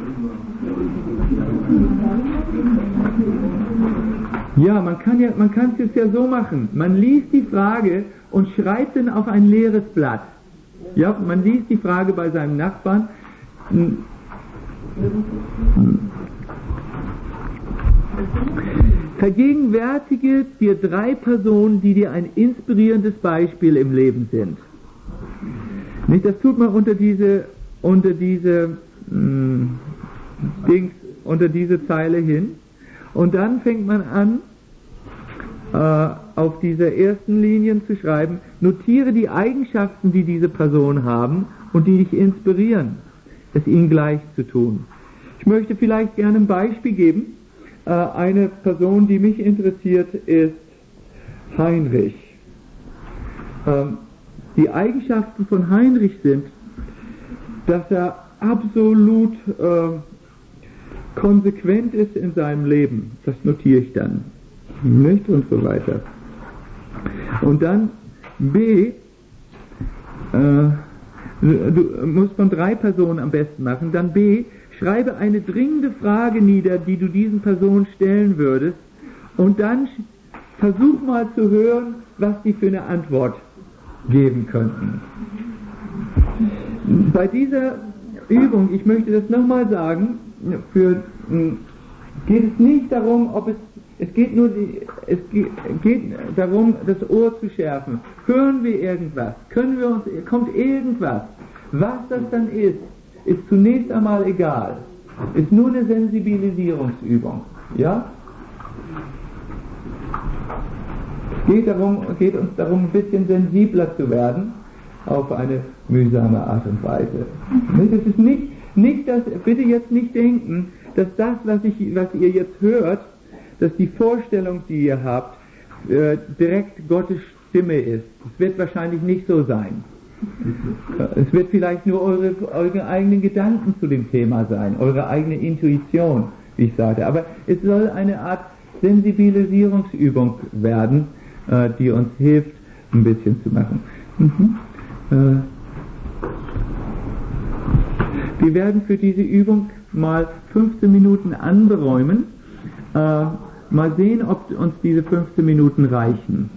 Ja, man kann ja, man kann es jetzt ja so machen. Man liest die Frage und schreibt dann auf ein leeres Blatt. Ja, man liest die Frage bei seinem Nachbarn. Vergegenwärtige dir drei Personen, die dir ein inspirierendes Beispiel im Leben sind. Nicht, das tut man unter diese, unter diese mh, Dings, unter diese Zeile hin. Und dann fängt man an, äh, auf dieser ersten Linie zu schreiben, notiere die Eigenschaften, die diese Personen haben und die dich inspirieren, es ihnen gleich zu tun. Ich möchte vielleicht gerne ein Beispiel geben. Äh, eine Person, die mich interessiert, ist Heinrich. Ähm, die Eigenschaften von Heinrich sind, dass er absolut äh, konsequent ist in seinem Leben. Das notiere ich dann. Nicht? Und so weiter. Und dann B, äh, du musst von drei Personen am besten machen. Dann B, schreibe eine dringende Frage nieder, die du diesen Personen stellen würdest. Und dann versuch mal zu hören, was die für eine Antwort geben könnten. Bei dieser Übung, ich möchte das nochmal sagen, für, geht es nicht darum, ob es, es geht nur die, es geht darum, das Ohr zu schärfen. Hören wir irgendwas? Können wir uns, kommt irgendwas? Was das dann ist, ist zunächst einmal egal. Ist nur eine Sensibilisierungsübung. Ja? Es geht, darum, geht uns darum, ein bisschen sensibler zu werden, auf eine mühsame Art und Weise. Das ist nicht, nicht das, bitte jetzt nicht denken, dass das, was, ich, was ihr jetzt hört, dass die Vorstellung, die ihr habt, äh, direkt Gottes Stimme ist. Es wird wahrscheinlich nicht so sein. Es wird vielleicht nur eure, eure eigenen Gedanken zu dem Thema sein, eure eigene Intuition, wie ich sagte. Aber es soll eine Art Sensibilisierungsübung werden, äh, die uns hilft, ein bisschen zu machen. Mhm. Äh, wir werden für diese Übung mal fünfzehn Minuten anberäumen. Äh, mal sehen, ob uns diese fünfzehn Minuten reichen.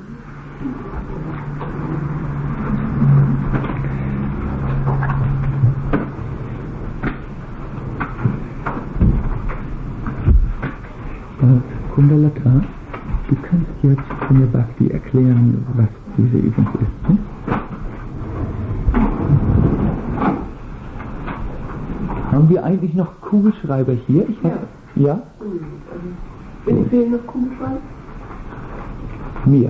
Kundalata, du kannst jetzt Punya Bhakti erklären, was diese Übung ist. Hm? Haben wir eigentlich noch Kugelschreiber hier? Ich hab, ja. Ja? Wen fehlen noch Kugelschreiber? Mir.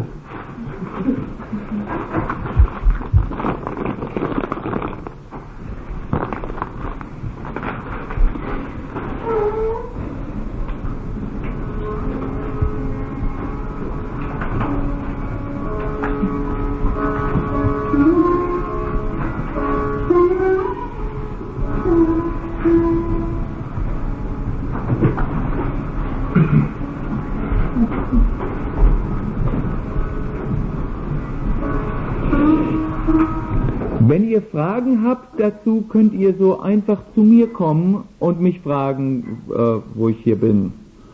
Wenn ihr Fragen habt dazu, könnt ihr so einfach zu mir kommen und mich fragen, äh, wo ich hier bin.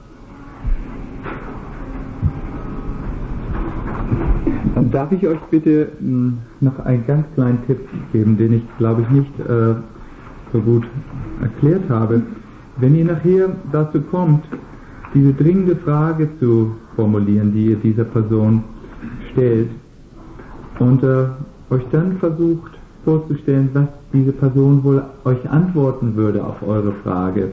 Dann darf ich euch bitte mh, noch einen ganz kleinen Tipp geben, den ich glaube ich nicht äh, so gut erklärt habe. Wenn ihr nachher dazu kommt, diese dringende Frage zu formulieren, die ihr dieser Person stellt, und äh, euch dann versucht vorzustellen, was diese Person wohl euch antworten würde auf eure Frage,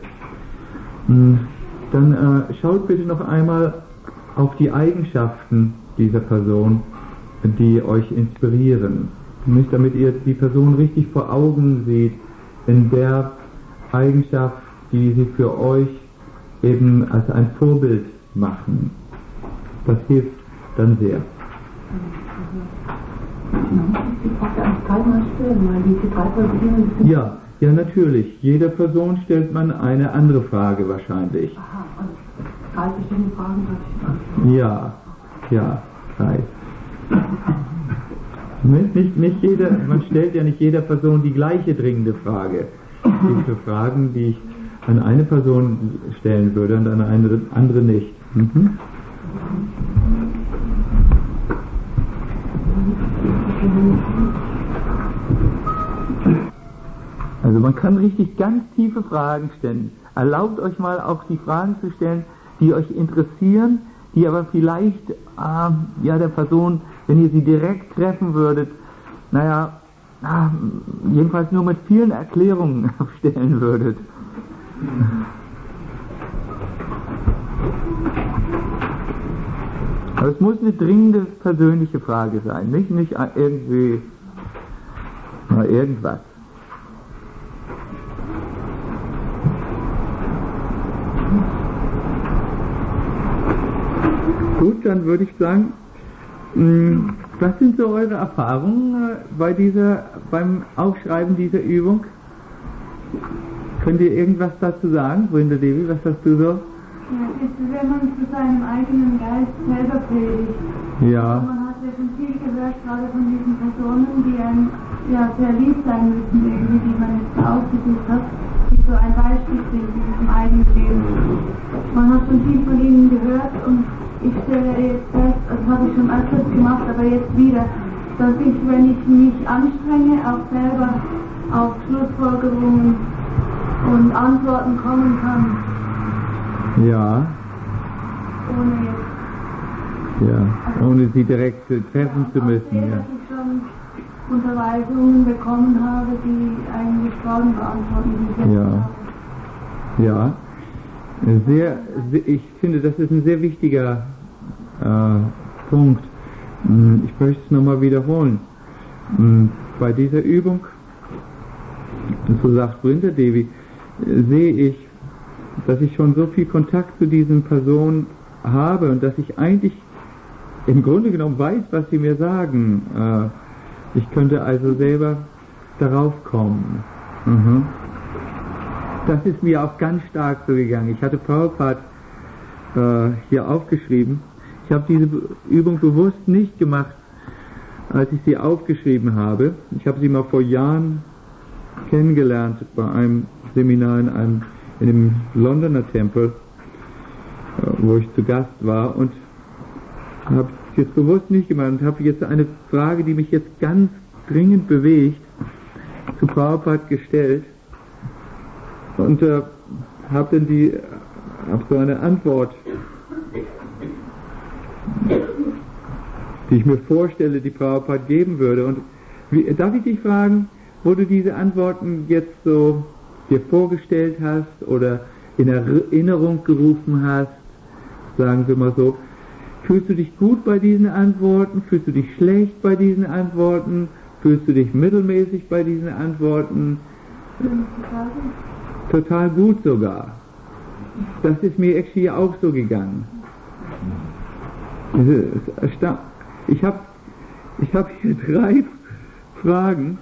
dann äh, schaut bitte noch einmal auf die Eigenschaften dieser Person, die euch inspirieren. Nicht, damit ihr die Person richtig vor Augen seht, in der Eigenschaft, die sie für euch eben als ein Vorbild machen. Das hilft dann sehr. Ich brauche eigentlich dreimal stellen, weil diese drei Personen sind. Ja, Ja, natürlich. Jeder Person stellt man eine andere Frage wahrscheinlich. Aha, und drei bestimmte Fragen sollte ich Ja, ja, drei. Nicht, nicht, nicht jeder, man stellt ja nicht jeder Person die gleiche dringende Frage. Es gibt so Fragen, die ich an eine Person stellen würde und an eine andere nicht. Mhm. Also man kann richtig ganz tiefe Fragen stellen. Erlaubt euch mal auch die Fragen zu stellen, die euch interessieren, die aber vielleicht äh, ja, der Person, wenn ihr sie direkt treffen würdet, naja, ah, jedenfalls nur mit vielen Erklärungen stellen würdet. Aber es muss eine dringende persönliche Frage sein, nicht, nicht irgendwie na, irgendwas. Gut, dann würde ich sagen, mh, was sind so eure Erfahrungen äh, bei dieser, beim Aufschreiben dieser Übung? Könnt ihr irgendwas dazu sagen, Brenda Devi, was hast du so? Ja, ist, wenn man zu seinem eigenen Geist selber predigt. Ja. Also man hat ja schon viel gehört, gerade von diesen Personen, die einem ja, sehr lieb sein müssen, irgendwie, die man jetzt ausgesucht hat, die so ein Beispiel sind in diesem eigenen Leben. Man hat schon viel von ihnen gehört und ich stelle jetzt fest, das habe ich schon öfters gemacht, aber jetzt wieder, dass ich, wenn ich mich anstrenge, auch selber auf Schlussfolgerungen und Antworten kommen kann. Ja. Ohne jetzt. Ja, also, ohne sie direkt treffen ja, zu müssen. Sehe, Ja. dass ich schon Unterweisungen bekommen habe, die eigentlich Fragen beantworten, die ich jetzt Ja. habe. Ja. Sehr, sehr, ich finde, das ist ein sehr wichtiger äh, Punkt. Ich möchte es nochmal wiederholen. Bei dieser Übung, und so sagt Brenda Devi, sehe ich, dass ich schon so viel Kontakt zu diesen Personen habe und dass ich eigentlich im Grunde genommen weiß, was sie mir sagen. Äh, ich könnte also selber darauf kommen. Mhm. Das ist mir auch ganz stark so gegangen. Ich hatte Prabhupada äh, hier aufgeschrieben. Ich habe diese Übung bewusst nicht gemacht, als ich sie aufgeschrieben habe. Ich habe sie mal vor Jahren kennengelernt bei einem Seminar in einem in dem Londoner Tempel, äh, wo ich zu Gast war, und habe es jetzt bewusst nicht gemacht und habe jetzt eine Frage, die mich jetzt ganz dringend bewegt, zu Prabhupada gestellt. Und äh, habe dann die, hab so eine Antwort, die ich mir vorstelle, die Prabhupada geben würde. Und wie, darf ich dich fragen, wo du diese Antworten jetzt so dir vorgestellt hast oder in Erinnerung gerufen hast, sagen wir mal so, fühlst du dich gut bei diesen Antworten, fühlst du dich schlecht bei diesen Antworten, fühlst du dich mittelmäßig bei diesen Antworten? Total gut sogar. Das ist mir actually auch so gegangen. Ich habe ich hab hier drei Fragen.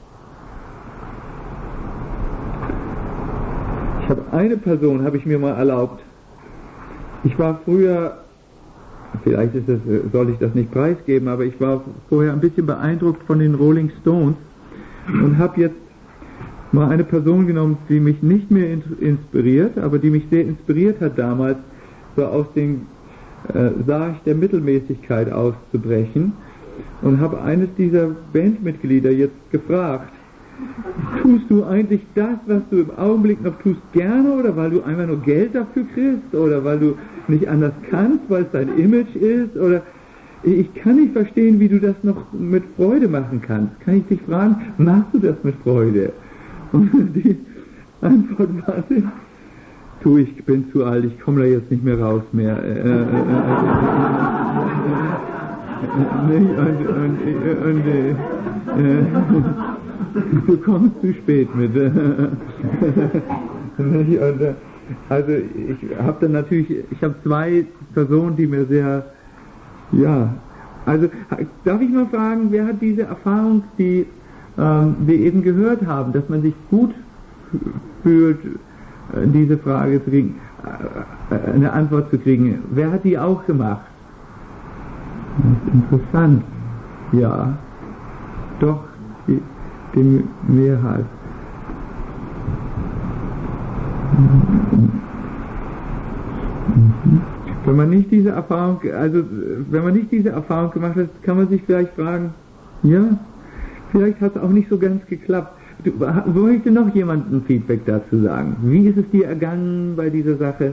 Ich habe eine Person, habe ich mir mal erlaubt. Ich war früher, vielleicht ist das, soll ich das nicht preisgeben, aber ich war vorher ein bisschen beeindruckt von den Rolling Stones und habe jetzt mal eine Person genommen, die mich nicht mehr inspiriert, aber die mich sehr inspiriert hat damals, so aus dem äh, Sarg der Mittelmäßigkeit auszubrechen, und habe eines dieser Bandmitglieder jetzt gefragt: Tust du eigentlich das, was du im Augenblick noch tust, gerne, oder weil du einfach nur Geld dafür kriegst, oder weil du nicht anders kannst, weil es dein Image ist, oder ich kann nicht verstehen, wie du das noch mit Freude machen kannst. Kann ich dich fragen, machst du das mit Freude? Und die Antwort war, du, ich bin zu alt, ich komme da jetzt nicht mehr raus mehr. Äh, äh, äh, äh, und, und, und, äh, äh, du kommst zu spät mit. Also ich habe dann natürlich, ich habe zwei Personen, die mir sehr, ja, also darf ich mal fragen, wer hat diese Erfahrung, die ähm, wir eben gehört haben, dass man sich gut fühlt, diese Frage zu kriegen, eine Antwort zu kriegen. Wer hat die auch gemacht? Das ist interessant. Ja, doch, die, die Mehrheit. Wenn man nicht diese Erfahrung, also wenn man nicht diese Erfahrung gemacht hat, kann man sich vielleicht fragen, ja, vielleicht hat es auch nicht so ganz geklappt. Du, möchte noch jemand ein Feedback dazu sagen? Wie ist es dir ergangen bei dieser Sache?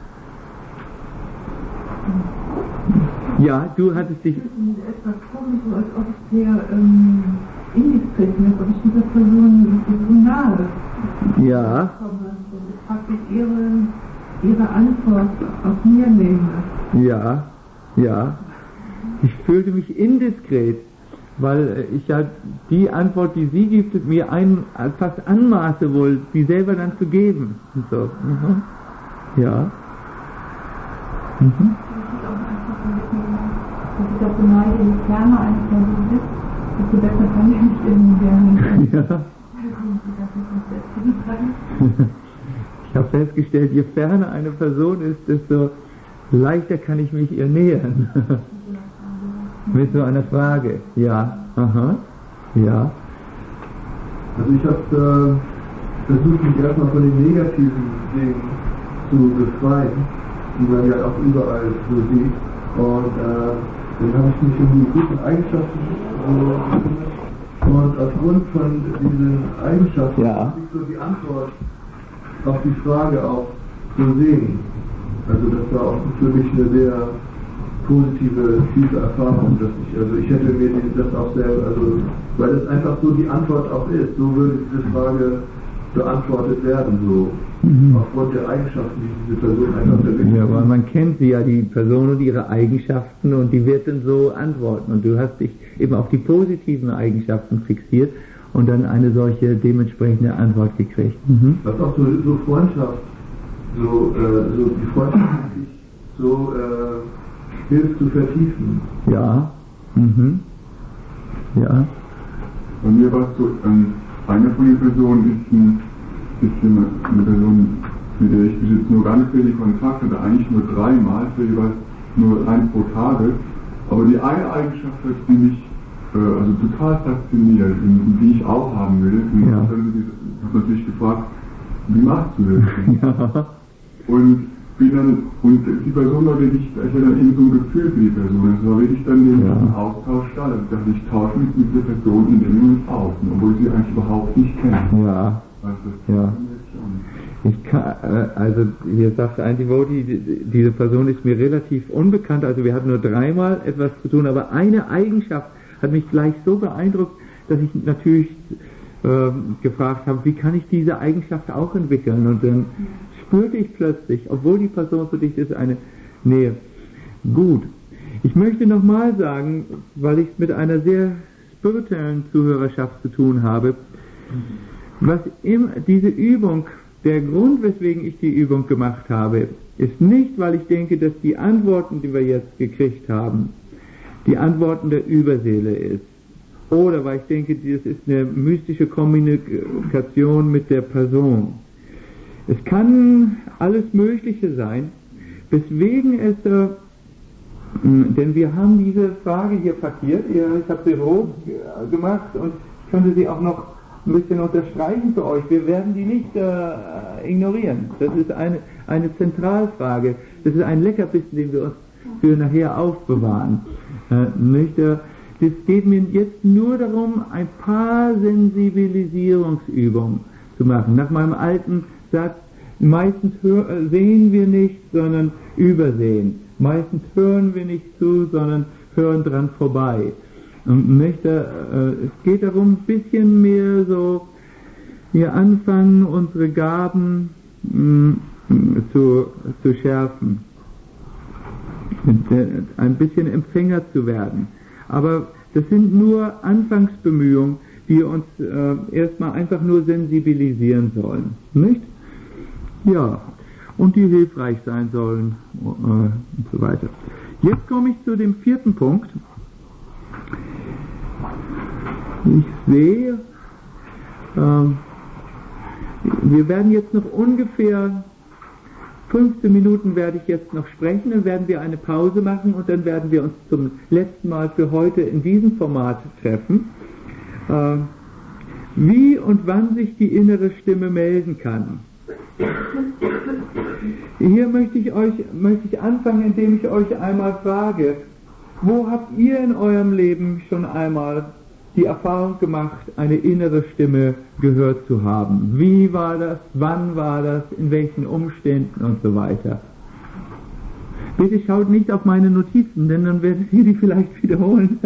Ja, du hattest dich... etwas komisch, so als ob es sehr ähm, indiskret ist, als ob ich dieser Person so nahe ja. komme und praktisch ihre, ihre Antwort auf mir nehme. Ja, ja. Ich fühlte mich indiskret, weil ich ja die Antwort, die sie gibt, mir ein, fast anmaße wohl, die selber dann zu geben. Und so. Mhm. Ja. Mhm. dass ich auch so neige, je ferner eine Person ist, desto besser kann ich mich irgendwie werden. Ja. Ich habe festgestellt, je ferner eine Person ist, desto leichter kann ich mich ihr nähern. Mit so einer Frage. Ja. Aha. Ja. Also ich habe äh, versucht, mich erstmal von den negativen Dingen zu befreien, die man ja auch überall so sieht. Und äh, dann habe ich mich um die guten Eigenschaften äh, und aufgrund von diesen Eigenschaften ja. habe ich so die Antwort auf die Frage auch zu sehen. Also das war auch für mich eine sehr positive, tiefe Erfahrung, dass ich, also ich hätte mir das auch selber, also weil das einfach so die Antwort auch ist, so würde diese Frage beantwortet werden, so mhm. aufgrund der Eigenschaften, die diese Person einfach verwendet. Ja, weil man kennt sie ja, die Person und ihre Eigenschaften, und die wird dann so antworten, und du hast dich eben auf die positiven Eigenschaften fixiert und dann eine solche dementsprechende Antwort gekriegt. Mhm. Was auch so, so Freundschaft, so, äh, so die Freundschaft, die dich so äh, hilft zu vertiefen. Ja. Mhm. Ja. Bei mir war es so, ähm, eine von den Personen ist, ein, ist eine, eine Person, mit der ich bis jetzt nur ganz wenig Kontakt hatte, eigentlich nur dreimal, für jeweils nur ein pro Tage. Aber die eine Eigenschaft hat, die mich äh, also total fasziniert und, und die ich auch haben will. Und ja. ich habe natürlich gefragt, wie machst du das? Ja. Und bin dann, und die Person war wirklich, ich hatte dann eben so ein Gefühl für die Person. Es war wirklich dann den ja. Austausch da. Also ich dachte, ich tausche mich mit dieser Person in dem Moment aus, obwohl ich sie eigentlich überhaupt nicht kenne. Ja. Also, ja. Ich kann, also hier sagt ein Devotee, diese Person ist mir relativ unbekannt, also wir hatten nur dreimal etwas zu tun, aber eine Eigenschaft hat mich gleich so beeindruckt, dass ich natürlich äh, gefragt habe, wie kann ich diese Eigenschaft auch entwickeln, und dann spürte ich plötzlich, obwohl die Person für dich ist, eine Nähe. Gut, ich möchte nochmal sagen, weil ich es mit einer sehr spirituellen Zuhörerschaft zu tun habe, was im, diese Übung, der Grund, weswegen ich die Übung gemacht habe, ist nicht, weil ich denke, dass die Antworten, die wir jetzt gekriegt haben, die Antworten der Überseele ist. Oder weil ich denke, das ist eine mystische Kommunikation mit der Person. Es kann alles Mögliche sein, weswegen es, äh, denn wir haben diese Frage hier parkiert, ich habe sie rot gemacht und ich könnte sie auch noch ein bisschen unterstreichen für euch. Wir werden die nicht äh, ignorieren. Das ist eine, eine Zentralfrage. Das ist ein Leckerbissen, den wir uns für nachher aufbewahren. Äh, nicht, äh, das geht mir jetzt nur darum, ein paar Sensibilisierungsübungen zu machen. Nach meinem alten Satz, meistens hör, sehen wir nicht, sondern übersehen. Meistens hören wir nicht zu, sondern hören dran vorbei. Und möchte, äh, es geht darum, ein bisschen mehr so hier anfangen, unsere Gaben mh, zu, zu schärfen. Und, äh, ein bisschen Empfänger zu werden. Aber das sind nur Anfangsbemühungen, die uns äh, erstmal einfach nur sensibilisieren sollen. Nicht? Ja. Und die hilfreich sein sollen äh, und so weiter. Jetzt komme ich zu dem vierten Punkt. Ich sehe, ähm, wir werden jetzt noch ungefähr fünfzehn Minuten werde ich jetzt noch sprechen, dann werden wir eine Pause machen und dann werden wir uns zum letzten Mal für heute in diesem Format treffen. Äh, wie und wann sich die innere Stimme melden kann. Hier möchte ich euch, möchte ich anfangen, indem ich euch einmal frage, wo habt ihr in eurem Leben schon einmal die Erfahrung gemacht, eine innere Stimme gehört zu haben? Wie war das? Wann war das? In welchen Umständen und so weiter? Bitte schaut nicht auf meine Notizen, denn dann werdet ihr die vielleicht wiederholen.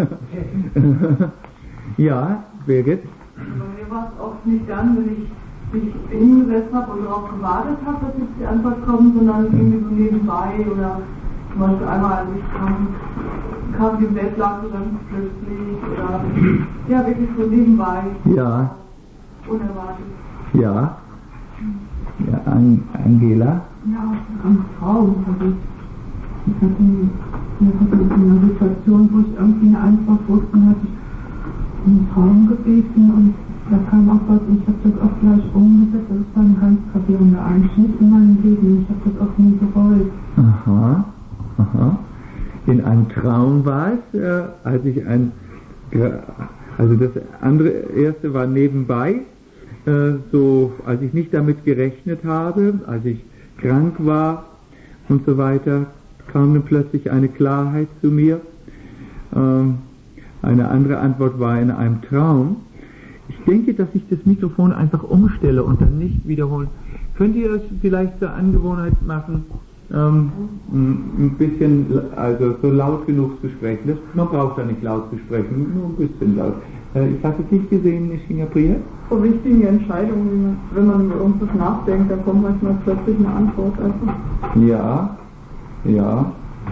Ja, Birgit? Bei mir war es oft nicht dann, wenn ich mich hingesetzt habe und darauf gewartet habe, dass jetzt die Antwort kommt, sondern irgendwie so nebenbei oder zum Beispiel einmal, als ich kam, kam im Bett, lag so ganz plötzlich oder ja, wirklich so nebenbei. Ja. Unerwartet. Ja. Ja, An Angela? Ja, am Traum. Also ich hatte, ich hatte in einer Situation, wo ich irgendwie eine Antwort wusste, hatte ich einen Traum gebeten und da kam auch was und ich habe das auch gleich umgesetzt. Das war ein ganz gravierender Einschnitt in meinem Leben. Ich habe das auch nie bereut. Aha, aha. In einem Traum war es, äh, als ich ein, äh, also das andere erste war nebenbei, äh, so als ich nicht damit gerechnet habe, als ich krank war und so weiter, kam dann plötzlich eine Klarheit zu mir. Ähm, eine andere Antwort war in einem Traum. Ich denke, dass ich das Mikrofon einfach umstelle und dann nicht wiederholen. Könnt ihr das vielleicht zur Angewohnheit machen, ähm, ein bisschen, also so laut genug zu sprechen? Das, man braucht da nicht laut zu sprechen, nur ein bisschen laut. Äh, ich habe es nicht gesehen, Shingapriya. So wichtige Entscheidungen, wenn man über irgendwas nachdenkt, da kommt manchmal plötzlich eine Antwort einfach. Ja, ja.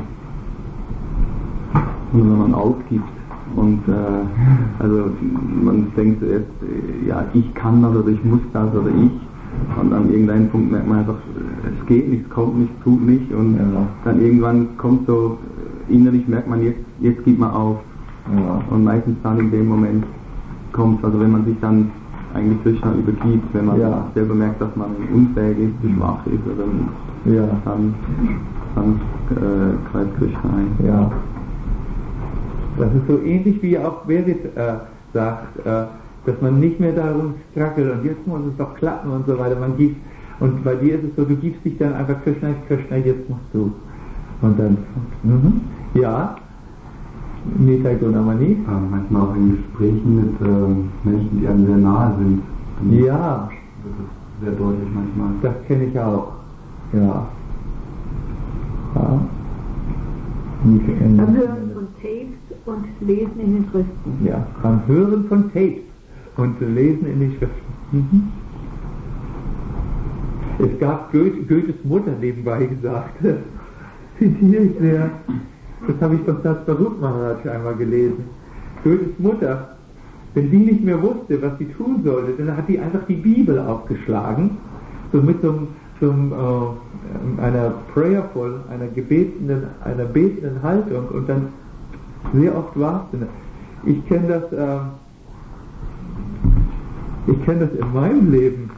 Und wenn man aufgibt und äh, also man denkt zuerst, äh, ja ich kann das oder ich muss das oder ich und an irgendeinem Punkt merkt man einfach, es geht nicht, es kommt nicht, tut nicht und ja. Dann irgendwann kommt so, innerlich merkt man, jetzt, jetzt gibt man auf ja. Und meistens dann in dem Moment kommt, also wenn man sich dann eigentlich Krishna übergibt, wenn man ja. selber merkt, dass man unfähig ist, zu schwach ist oder ja. dann, dann äh, greift Krishna ein. Ja. Das ist so ähnlich wie auch Berit äh, sagt, äh, dass man nicht mehr darum struggelt und jetzt muss es doch klappen und so weiter. Man gibt, und bei dir ist es so, du gibst dich dann einfach Krishna, Krishna, jetzt musst du. Und dann, mhm. ja, Nita Gunamani. Ja, manchmal auch in Gesprächen mit äh, Menschen, die einem sehr nahe sind. Ja. Das ist sehr deutlich manchmal. Das kenne ich auch. Ja. Ja. Beim Hören von Tapes und Lesen in den Schriften. Ja, beim Hören von Tapes und Lesen in den Schriften. Mhm. Es gab Goethe, Goethes Mutter nebenbei gesagt, zitiere ich sehr, das habe ich von Satsvarup Maharaj einmal gelesen. Goethes Mutter, wenn die nicht mehr wusste, was sie tun sollte, dann hat die einfach die Bibel aufgeschlagen, so mit so einem Zum, äh, einer prayerful, einer gebetenden, einer betenden Haltung und dann sehr oft war es. Ich kenne das, äh, ich kenne das in meinem Leben.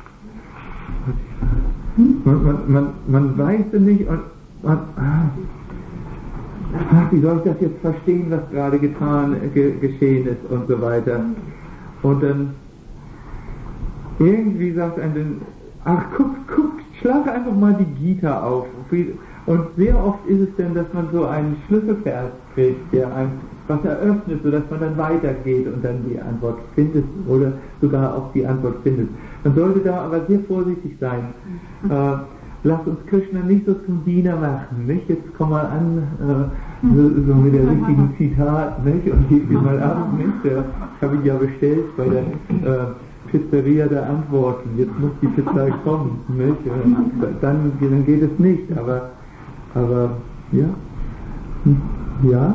Man, man, man, man weiß es nicht und man, ah, wie soll ich das jetzt verstehen, was gerade getan, ge, geschehen ist und so weiter. Und dann irgendwie sagt einem dann, ach guck, guck, schlag einfach mal die Gita auf. Und sehr oft ist es denn, dass man so einen Schlüsselvers kriegt, der einem was eröffnet, sodass man dann weitergeht und dann die Antwort findet oder sogar auch die Antwort findet. Man sollte da aber sehr vorsichtig sein. Äh, lass uns Krishna nicht so zum Diener machen, nicht? Jetzt komm mal an, äh, so, so mit der richtigen Zitat, nicht? Und gib mir mal ab, nicht? Das habe ich ja bestellt bei der äh, Pizzeria der Antworten. Jetzt muss die Pizza kommen, nicht? Dann, dann geht es nicht, aber, aber, ja, ja.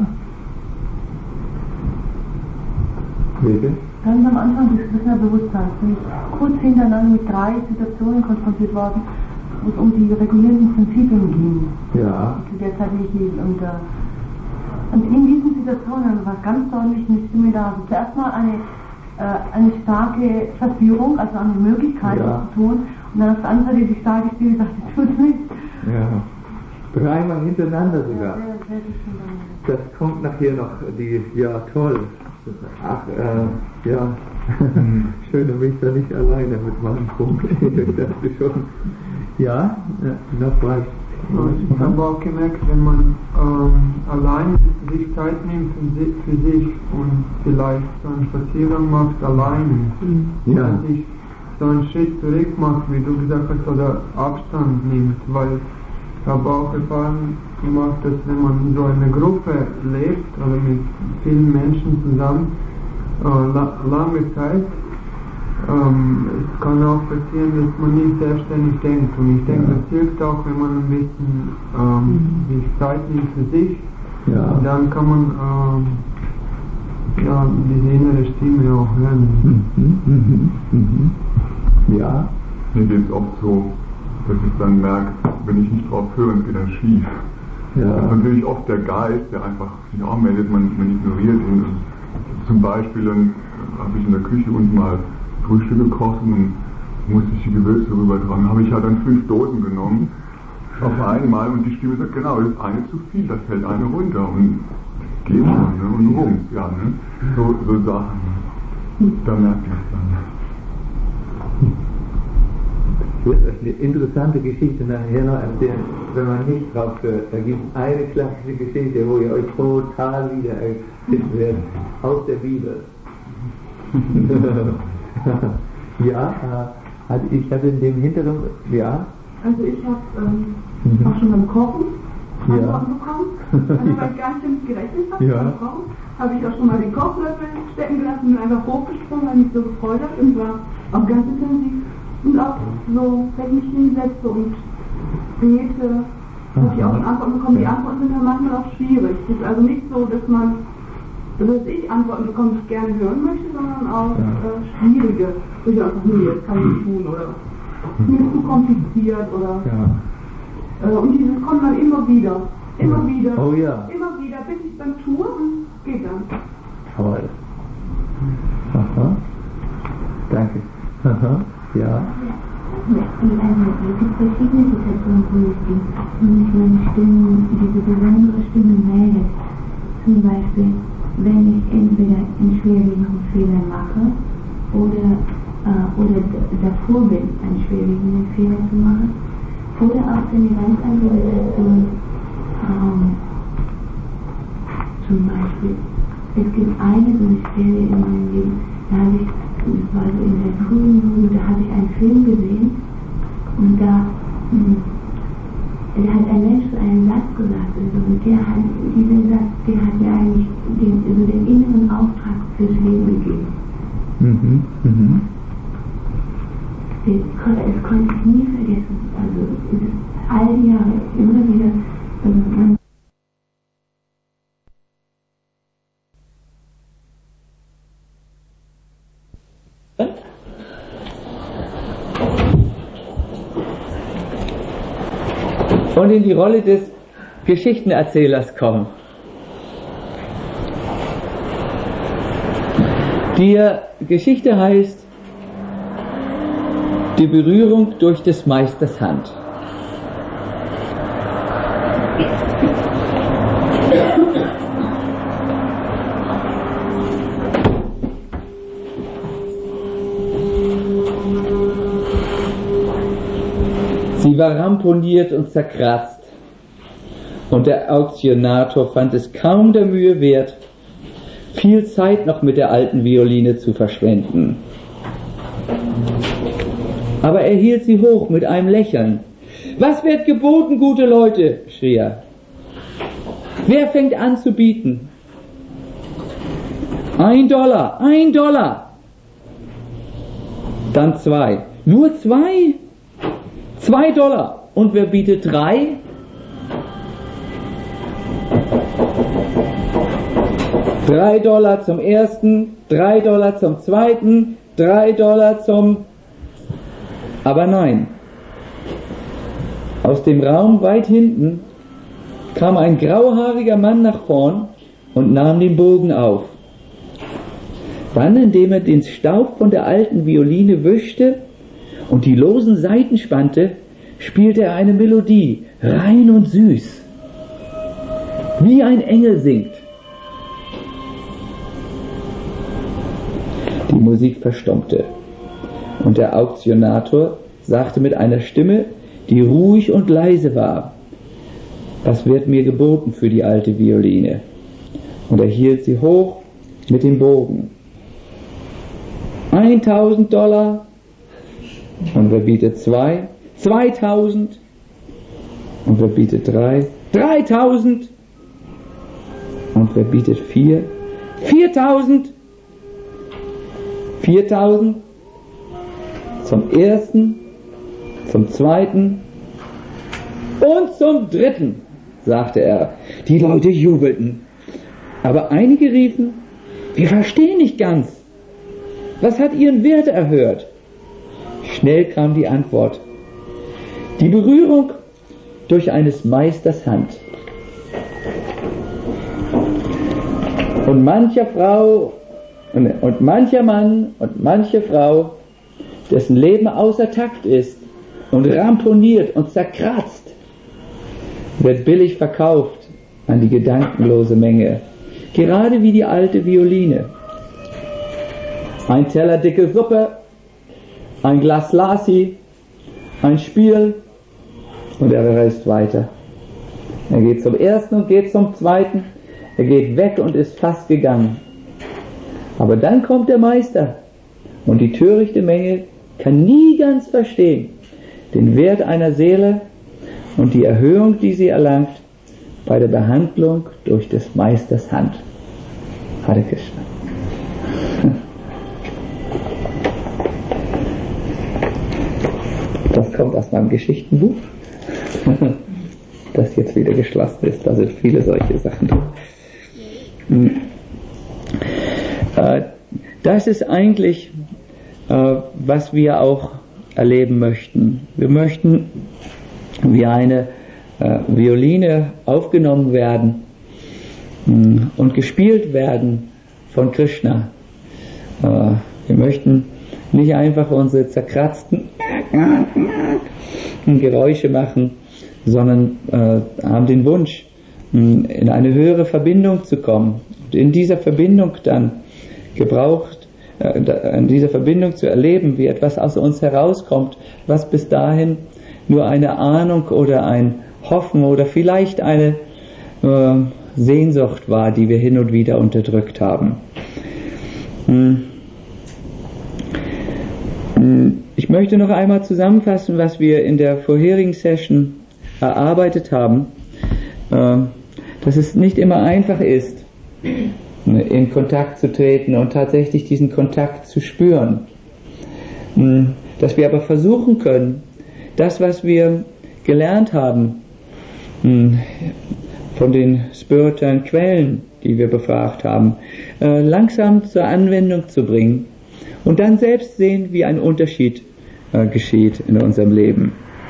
Bitte? Ganz am Anfang des Krishna-Bewusstseins bin ich kurz hintereinander mit drei Situationen konfrontiert worden, wo es um die regulierenden Prinzipien ging, ja. Zu der Zeit, die ich hielt. Und, äh, und in diesen Situationen war ganz deutlich eine Stimme da. Also zuerst mal eine, äh, eine starke Verführung, also eine Möglichkeit, ja. das zu tun. Und dann auf der anderen Seite die starke Stimme gesagt, das tut nichts. Ja. Dreimal hintereinander sogar. Ja, das hätte ich schon lange. Das kommt nachher noch, die, ja toll. Ach, äh, ja. Schön, da bin ich da nicht alleine mit meinem Punkt. Ich dachte schon. Ja, noch was. Ich habe auch gemerkt, wenn man ähm, allein sich Zeit nimmt für, für sich und vielleicht so einen Spaziergang macht alleine ja. und sich so einen Schritt zurück macht, wie du gesagt hast, oder Abstand nimmt, weil ich habe auch Erfahrung gemacht, dass wenn man in so einer Gruppe lebt oder mit vielen Menschen zusammen äh, la lange Zeit, Ähm, es kann auch passieren, dass man nicht selbstständig denkt, und ich denke, ja. das hilft auch, wenn man ein bisschen ähm, mhm. sich Zeit nimmt für sich, ja. und dann kann man ähm, ja, diese innere Stimme auch hören. Mhm. Mhm. Mhm. Ja. Mir geht es oft so, dass ich dann merke, wenn ich nicht drauf höre, es geht dann schief. Ja. Das ist natürlich oft der Geist, der einfach sich auch meldet, man, man ignoriert ihn. Und zum Beispiel dann habe ich in der Küche unten mal Frühstück gekocht und dann musste ich die Gewürze rüber tragen. Habe ich halt dann fünf Dosen genommen auf einmal und die Stimme sagt, genau, das ist eine zu viel, da fällt eine runter und geht schon, ne? Und rum, ja, ne? So, so Sachen. Da merkt man es dann. Ich würde euch eine interessante Geschichte nachher noch erzählen, wenn man nicht drauf hört. Da gibt es eine klassische Geschichte, wo ihr euch total wiedererkennen werdet, aus der Bibel. Ja, also ich hatte in dem hinteren, ja. Also ich habe ähm, mhm. auch schon beim Kochen Antworten ja. bekommen, also ja. weil ich gar nicht damit gerechnet habe, ja. beim Kochen habe ich auch schon mal den Kochlöffel stecken gelassen und bin einfach hochgesprungen, weil mich so gefreut hat und war auch ganz intensiv und auch so, wenn ich mich hinsetze und bete, habe ich auch eine Antwort bekommen. Die Antworten sind dann manchmal auch schwierig. Es ist also nicht so, dass man dass ich Antworten bekomme, die ich gerne hören möchte, sondern auch ja. äh, schwierige, wo ich einfach, nee, das kann ich nicht tun oder mir ist zu kompliziert oder ja. äh, und dieses kommt dann immer wieder, immer ja. wieder, oh, ja. immer wieder, bis ich es dann tue und geht dann. Toll. Aha. Danke. Aha. Ja. Also es gibt verschiedene Situationen, wo ich bin, wenn ich meine Stimme, diese besondere Stimme melde. Zum Beispiel, wenn ich entweder einen schwerwiegenden Fehler mache oder, äh, oder davor bin, einen schwerwiegenden Fehler zu machen, oder auch in eine ganz andere Situation, ähm, zum Beispiel, es gibt eine so eine Stelle in meinem Leben, da habe ich, das war so in der frühen Jugend, da habe ich einen Film gesehen und da mh, da hat ein Mensch so einen Satz gesagt, also, und der hat, dieser Satz, der hat mir eigentlich den, also den inneren Auftrag fürs Leben gegeben. Mhm, mhm. Das, das konnte ich nie vergessen. Also es ist all die Jahre immer wieder, also man und in die Rolle des Geschichtenerzählers kommen. Die Geschichte heißt Die Berührung durch des Meisters Hand. Sie war ramponiert und zerkratzt, und der Auktionator fand es kaum der Mühe wert, viel Zeit noch mit der alten Violine zu verschwenden. Aber er hielt sie hoch mit einem Lächeln. »Was wird geboten, gute Leute?« schrie er. »Wer fängt an zu bieten?« »Ein Dollar, ein Dollar!« »Dann zwei.« »Nur zwei?« Zwei Dollar. Und wer bietet drei? Drei Dollar zum ersten, drei Dollar zum zweiten, drei Dollar zum... Aber nein. Aus dem Raum weit hinten kam ein grauhaariger Mann nach vorn und nahm den Bogen auf. Dann, indem er den Staub von der alten Violine wischte und die losen Saiten spannte, spielte er eine Melodie, rein und süß, wie ein Engel singt. Die Musik verstummte und der Auktionator sagte mit einer Stimme, die ruhig und leise war: Was wird mir geboten für die alte Violine? Und er hielt sie hoch mit dem Bogen. Eintausend Dollar. Und wer bietet zwei? Zweitausend. Und wer bietet drei? Dreitausend. Und wer bietet vier? Viertausend. Viertausend. Zum ersten, zum zweiten und zum dritten, sagte er. Die Leute jubelten. Aber einige riefen: Wir verstehen nicht ganz. Was hat ihren Wert erhöht? Schnell kam die Antwort: Die Berührung durch eines Meisters Hand. Und mancher Frau und, und mancher Mann und manche Frau, dessen Leben außer Takt ist und ramponiert und zerkratzt, wird billig verkauft an die gedankenlose Menge, gerade wie die alte Violine. Ein Teller dicke Suppe, ein Glas Lassi, ein Spiel, und er reist weiter. Er geht zum ersten und geht zum zweiten, er geht weg und ist fast gegangen. Aber dann kommt der Meister, und die törichte Menge kann nie ganz verstehen den Wert einer Seele und die Erhöhung, die sie erlangt bei der Behandlung durch des Meisters Hand. Hare Krishna. Das kommt aus meinem Geschichtenbuch, das jetzt wieder geschlossen ist. Da sind viele solche Sachen drin. Das ist eigentlich, was wir auch erleben möchten. Wir möchten wie eine Violine aufgenommen werden und gespielt werden von Krishna. Wir möchten nicht einfach unsere zerkratzten Geräusche machen, sondern äh, haben den Wunsch, in eine höhere Verbindung zu kommen und in dieser Verbindung dann gebraucht, äh, in dieser Verbindung zu erleben, wie etwas aus uns herauskommt, was bis dahin nur eine Ahnung oder ein Hoffen oder vielleicht eine äh, Sehnsucht war, die wir hin und wieder unterdrückt haben. Hm. Ich möchte noch einmal zusammenfassen, was wir in der vorherigen Session erarbeitet haben, dass es nicht immer einfach ist, in Kontakt zu treten und tatsächlich diesen Kontakt zu spüren. Dass wir aber versuchen können, das, was wir gelernt haben, von den spirituellen Quellen, die wir befragt haben, langsam zur Anwendung zu bringen und dann selbst sehen, wie ein Unterschied äh, geschieht in unserem Leben.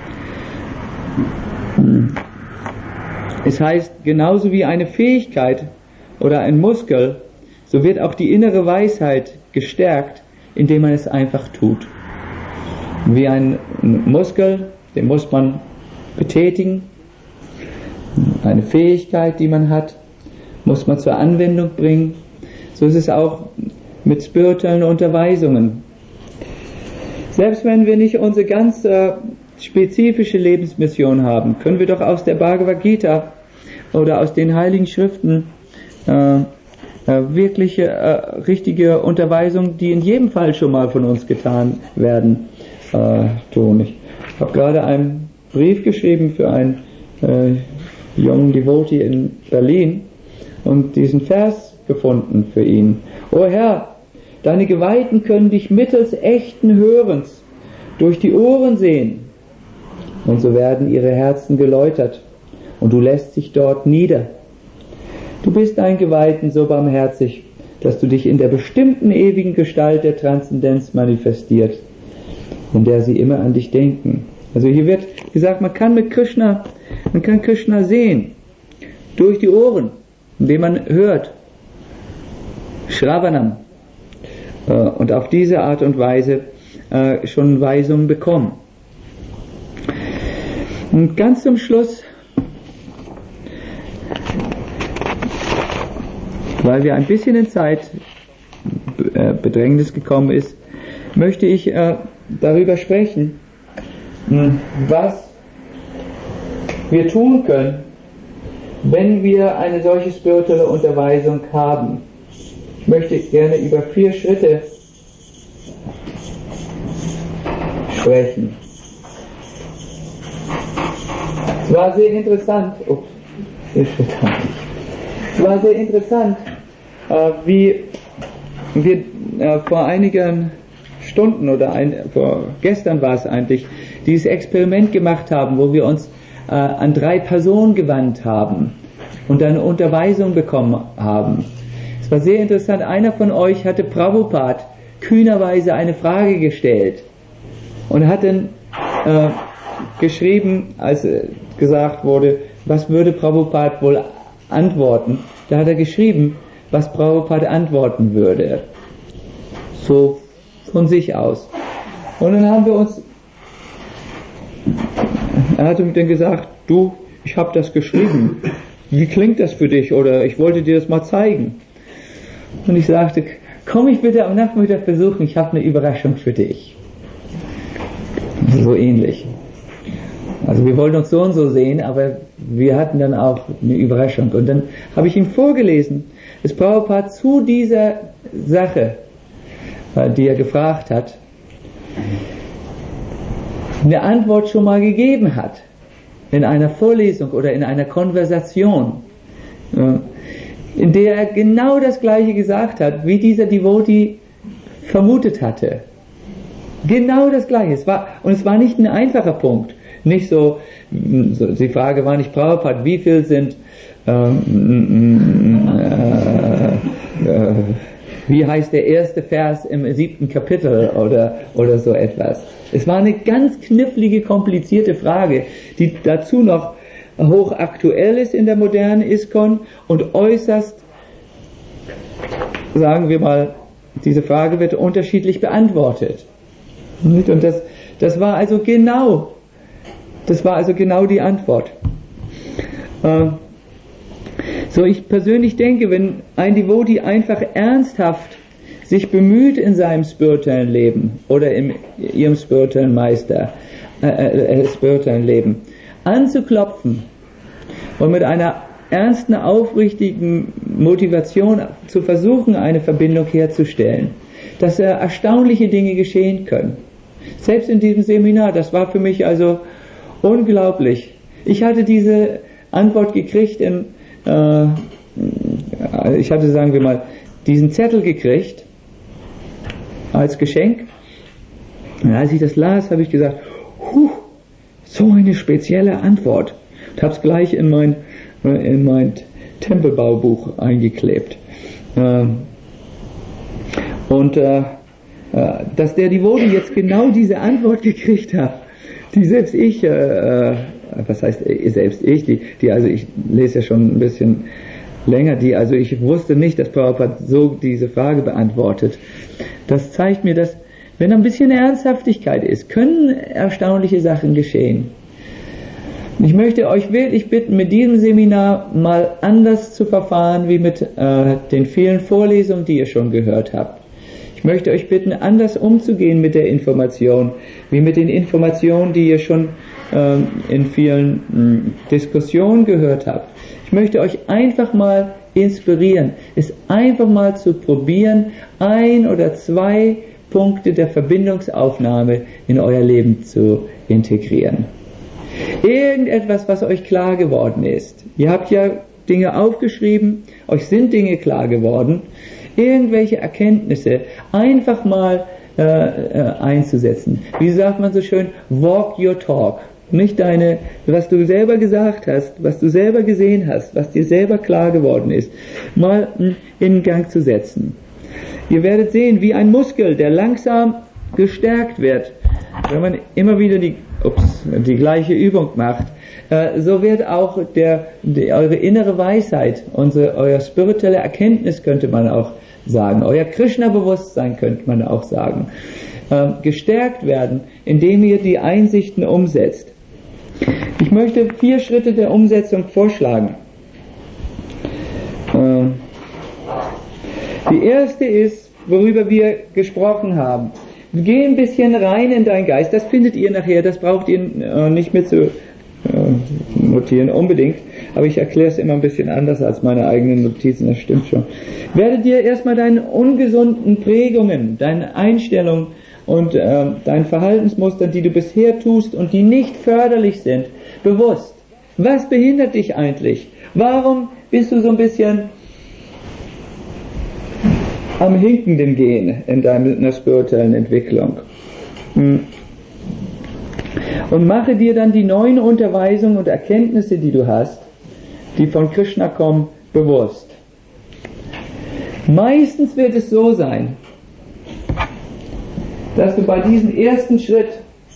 Es heißt, genauso wie eine Fähigkeit oder ein Muskel, so wird auch die innere Weisheit gestärkt, indem man es einfach tut. Wie ein Muskel, den muss man betätigen. Eine Fähigkeit, die man hat, muss man zur Anwendung bringen. So ist es auch mit spirituellen Unterweisungen. Selbst wenn wir nicht unsere ganz äh, spezifische Lebensmission haben, können wir doch aus der Bhagavad Gita oder aus den Heiligen Schriften äh, äh, wirkliche, äh, richtige Unterweisungen, die in jedem Fall schon mal von uns getan werden, äh, tun. Ich habe gerade einen Brief geschrieben für einen äh, jungen Devotee in Berlin und diesen Vers gefunden für ihn. O Herr, deine Geweihten können dich mittels echten Hörens durch die Ohren sehen, und so werden ihre Herzen geläutert, und du lässt dich dort nieder. Du bist deinen Geweihten so barmherzig, dass du dich in der bestimmten ewigen Gestalt der Transzendenz manifestierst, in der sie immer an dich denken. Also hier wird gesagt, man kann mit Krishna, man kann Krishna sehen, durch die Ohren, indem man hört, Shravanam. Und auf diese Art und Weise äh, schon Weisungen bekommen. Und ganz zum Schluss, weil wir ein bisschen in Zeitbedrängnis gekommen ist, möchte ich äh, darüber sprechen, was wir tun können, wenn wir eine solche spirituelle Unterweisung haben. Ich möchte gerne über vier Schritte sprechen. Es war sehr interessant, ups, vier Schritte. Es war sehr interessant, äh, wie wir äh, vor einigen Stunden oder ein, vor gestern war es eigentlich, dieses Experiment gemacht haben, wo wir uns äh, an drei Personen gewandt haben und eine Unterweisung bekommen haben. Es war sehr interessant. Einer von euch hatte Prabhupada kühnerweise eine Frage gestellt und hat dann äh, geschrieben, als äh, gesagt wurde, was würde Prabhupada wohl antworten? Da hat er geschrieben, was Prabhupada antworten würde. So von sich aus. Und dann haben wir uns, er hatte mir dann gesagt, du, ich habe das geschrieben, wie klingt das für dich, oder ich wollte dir das mal zeigen. Und ich sagte, komm ich bitte am Nachmittag versuchen, ich habe eine Überraschung für dich. So ähnlich. Also wir wollten uns so und so sehen, aber wir hatten dann auch eine Überraschung. Und dann habe ich ihm vorgelesen, dass Prabhupada zu dieser Sache, die er gefragt hat, eine Antwort schon mal gegeben hat. In einer Vorlesung oder in einer Konversation, in der er genau das Gleiche gesagt hat, wie dieser Devotee vermutet hatte. Genau das Gleiche. Es war, und es war nicht ein einfacher Punkt. Nicht so, so die Frage war nicht Prabhupada, wie viel sind, ähm, äh, äh, wie heißt der erste Vers im siebten Kapitel oder, oder so etwas. Es war eine ganz knifflige, komplizierte Frage, die dazu noch hochaktuell ist in der modernen ISKCON und äußerst, sagen wir mal, diese Frage wird unterschiedlich beantwortet. Und das, das war also genau, das war also genau die Antwort. Ähm, So, ich persönlich denke, wenn ein Devotee einfach ernsthaft sich bemüht in seinem spirituellen Leben oder in ihrem spirituellen Meister, äh, äh, spirituellen Leben, anzuklopfen und mit einer ernsten, aufrichtigen Motivation zu versuchen, eine Verbindung herzustellen, dass äh, erstaunliche Dinge geschehen können. Selbst in diesem Seminar, das war für mich also unglaublich. Ich hatte diese Antwort gekriegt in ich hatte, sagen wir mal, diesen Zettel gekriegt als Geschenk. Und als ich das las, habe ich gesagt, huh, so eine spezielle Antwort. Und habe es gleich in mein, in mein Tempelbaubuch eingeklebt. Und dass der Devotee jetzt genau diese Antwort gekriegt hat, die selbst ich was heißt selbst ich, die, die also ich lese ja schon ein bisschen länger, die also ich wusste nicht, dass Prabhupada so diese Frage beantwortet. Das zeigt mir, dass wenn ein bisschen Ernsthaftigkeit ist, können erstaunliche Sachen geschehen. Ich möchte euch wirklich bitten, mit diesem Seminar mal anders zu verfahren, wie mit äh, den vielen Vorlesungen, die ihr schon gehört habt. Ich möchte euch bitten, anders umzugehen mit der Information, wie mit den Informationen, die ihr schon in vielen Diskussionen gehört habt. Ich möchte euch einfach mal inspirieren, es einfach mal zu probieren, ein oder zwei Punkte der Verbindungsaufnahme in euer Leben zu integrieren. Irgendetwas, was euch klar geworden ist. Ihr habt ja Dinge aufgeschrieben, euch sind Dinge klar geworden. Irgendwelche Erkenntnisse einfach mal äh, äh, einzusetzen. Wie sagt man so schön? Walk your talk. Nicht deine, was du selber gesagt hast, was du selber gesehen hast, was dir selber klar geworden ist, mal in Gang zu setzen. Ihr werdet sehen, wie ein Muskel, der langsam gestärkt wird, wenn man immer wieder die, ups, die gleiche Übung macht, äh, so wird auch der, die, eure innere Weisheit, unsere, euer spirituelle Erkenntnis könnte man auch sagen, euer Krishna-Bewusstsein könnte man auch sagen, äh, gestärkt werden, indem ihr die Einsichten umsetzt. Ich möchte vier Schritte der Umsetzung vorschlagen. Äh, die erste ist, worüber wir gesprochen haben. Geh ein bisschen rein in deinen Geist, das findet ihr nachher, das braucht ihr äh, nicht mehr zu äh, notieren unbedingt, aber ich erkläre es immer ein bisschen anders als meine eigenen Notizen, das stimmt schon. Werde dir erstmal deinen ungesunden Prägungen, deine Einstellungen und äh, deinen Verhaltensmustern, die du bisher tust und die nicht förderlich sind, bewusst. Was behindert dich eigentlich? Warum bist du so ein bisschen am Hinkenden gehen in deiner spirituellen Entwicklung? Und mache dir dann die neuen Unterweisungen und Erkenntnisse, die du hast, die von Krishna kommen, bewusst. Meistens wird es so sein, dass du bei diesem ersten Schritt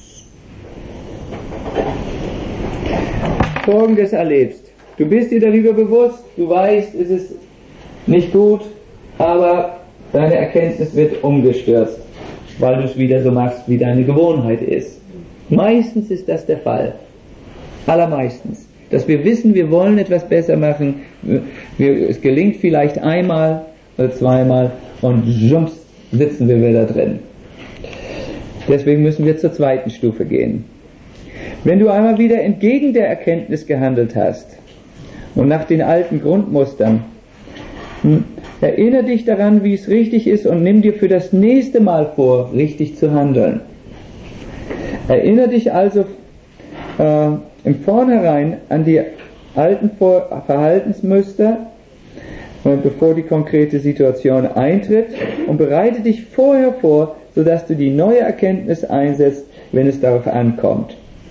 Folgendes erlebst. Du bist dir darüber bewusst, du weißt, es ist nicht gut, aber deine Erkenntnis wird umgestürzt, weil du es wieder so machst, wie deine Gewohnheit ist. Meistens ist das der Fall. Allermeistens. Dass wir wissen, wir wollen etwas besser machen, wir, es gelingt vielleicht einmal oder zweimal und jumps, sitzen wir wieder drin. Deswegen müssen wir zur zweiten Stufe gehen. Wenn du einmal wieder entgegen der Erkenntnis gehandelt hast und nach den alten Grundmustern, erinnere dich daran, wie es richtig ist und nimm dir für das nächste Mal vor, richtig zu handeln. Erinnere dich also äh, im Vornherein an die alten vor- Verhaltensmuster, äh, bevor die konkrete Situation eintritt, und bereite dich vorher vor, sodass du die neue Erkenntnis einsetzt, wenn es darauf ankommt.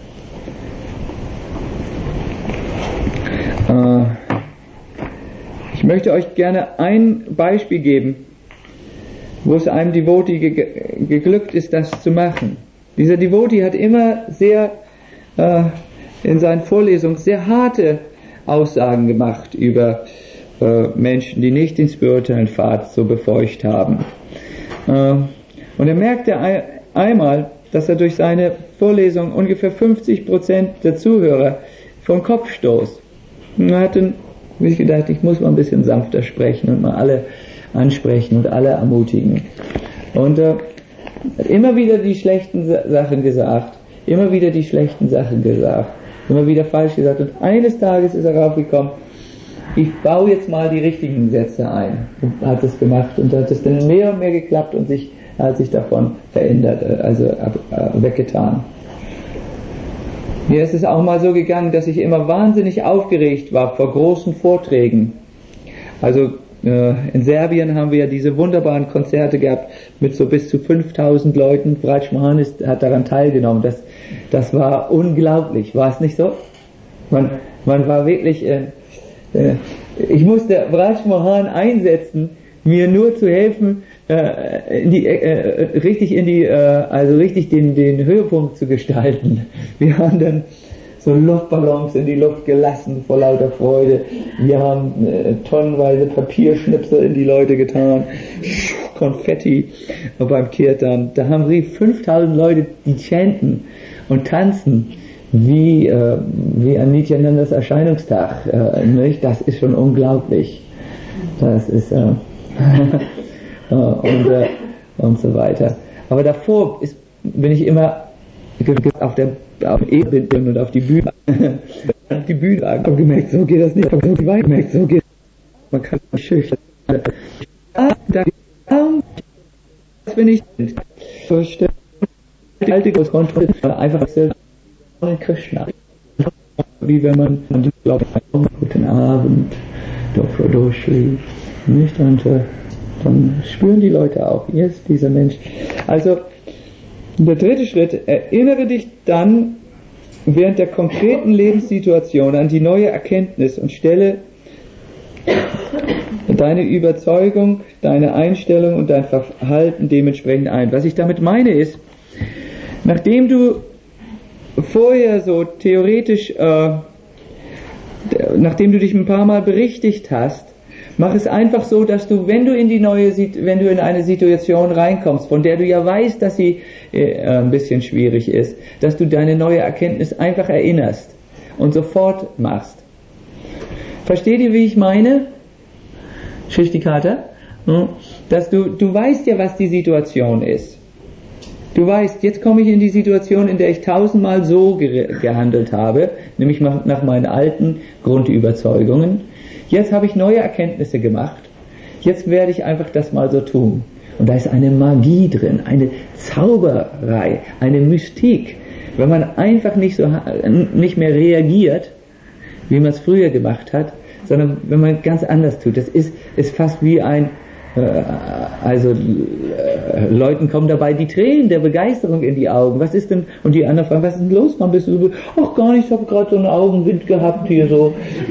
Äh, Ich möchte euch gerne ein Beispiel geben, wo es einem Devotee ge- geglückt ist, das zu machen. Dieser Devotee hat immer sehr äh, in seinen Vorlesungen sehr harte Aussagen gemacht über äh, Menschen, die nicht den spirituellen Pfad so befeucht haben. Äh, und er merkte ein, einmal, dass er durch seine Vorlesung ungefähr fünfzig Prozent der Zuhörer vom Kopf stoß. Und er hat dann habe ich gedacht, ich muss mal ein bisschen sanfter sprechen und mal alle ansprechen und alle ermutigen. Und äh, hat immer wieder die schlechten Sachen gesagt, immer wieder die schlechten Sachen gesagt, immer wieder falsch gesagt. Und eines Tages ist er raufgekommen, ich baue jetzt mal die richtigen Sätze ein. Und hat es gemacht und hat es dann mehr und mehr geklappt und sich, er hat sich davon verändert, also äh, weggetan. Mir ist es auch mal so gegangen, dass ich immer wahnsinnig aufgeregt war vor großen Vorträgen. Also äh, in Serbien haben wir ja diese wunderbaren Konzerte gehabt mit so bis zu fünftausend Leuten. Vraj Mohan ist, hat daran teilgenommen. Das, das war unglaublich, war es nicht so? Man, man war wirklich, äh, äh, ich musste Vraj Mohan einsetzen, mir nur zu helfen, äh, in die, äh, richtig in die, äh, also richtig den, den Höhepunkt zu gestalten. Wir haben dann so Luftballons in die Luft gelassen vor lauter Freude. Wir haben äh, tonnenweise Papierschnipsel in die Leute getan, Konfetti beim Kirtan. Da haben sie fünftausend Leute, die chanten und tanzen wie, äh, wie an Nityanandas Erscheinungstag. Äh, nicht? Das ist schon unglaublich. Das ist äh, und, äh, und so weiter. Aber davor ist, bin ich immer auf der auf Ebene und auf die Bühne auf die Bühne habe gemerkt, so geht das nicht, so gemerkt, so geht man kann nicht schüchtern. Da bin ich vorstellen, die alte Großkontrolle einfach von Krishna. Wie wenn man glaubt, guten Abend, doch durchschläft, nicht? Und äh, dann spüren die Leute auch, hier ist dieser Mensch. Also, der dritte Schritt, erinnere dich dann während der konkreten Lebenssituation an die neue Erkenntnis und stelle deine Überzeugung, deine Einstellung und dein Verhalten dementsprechend ein. Was ich damit meine ist, nachdem du vorher so theoretisch, äh, nachdem du dich ein paar Mal berichtigt hast, Mach es einfach so, dass du, wenn du in die neue, wenn du in eine Situation reinkommst, von der du ja weißt, dass sie äh, ein bisschen schwierig ist, dass du deine neue Erkenntnis einfach erinnerst und sofort machst. Versteht ihr, wie ich meine? Schichtikata? Dass du, du weißt ja, was die Situation ist. Du weißt, jetzt komme ich in die Situation, in der ich tausendmal so ge- gehandelt habe, nämlich nach meinen alten Grundüberzeugungen. Jetzt habe ich neue Erkenntnisse gemacht. Jetzt werde ich einfach das mal so tun. Und da ist eine Magie drin, eine Zauberei, eine Mystik. Wenn man einfach nicht so, nicht mehr reagiert, wie man es früher gemacht hat, sondern wenn man ganz anders tut. Das ist, ist fast wie ein, äh, also äh, Leuten kommen dabei die Tränen der Begeisterung in die Augen. Was ist denn, und die anderen fragen, was ist denn los, Mann, bist du so, ach gar nicht, ich habe gerade so einen Augenwind gehabt hier so.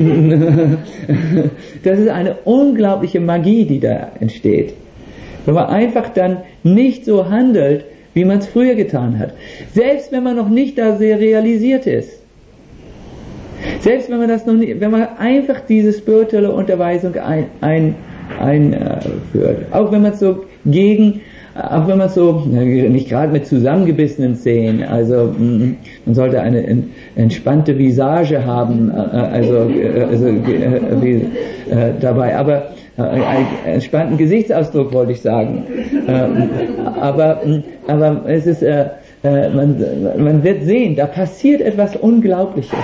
Das ist eine unglaubliche Magie, die da entsteht. Wenn man einfach dann nicht so handelt, wie man es früher getan hat. Selbst wenn man noch nicht da sehr realisiert ist. Selbst wenn man das noch nicht, wenn man einfach diese spirituelle Unterweisung einführt, ein, ein, äh, auch wenn man es so gegen, auch wenn man es so, nicht gerade mit zusammengebissenen Zähnen, also mh, man sollte eine in, entspannte Visage haben, äh, also, äh, also äh, wie, äh, dabei, aber äh, einen entspannten Gesichtsausdruck wollte ich sagen, äh, aber, aber es ist, äh, äh, man, man wird sehen, da passiert etwas Unglaubliches.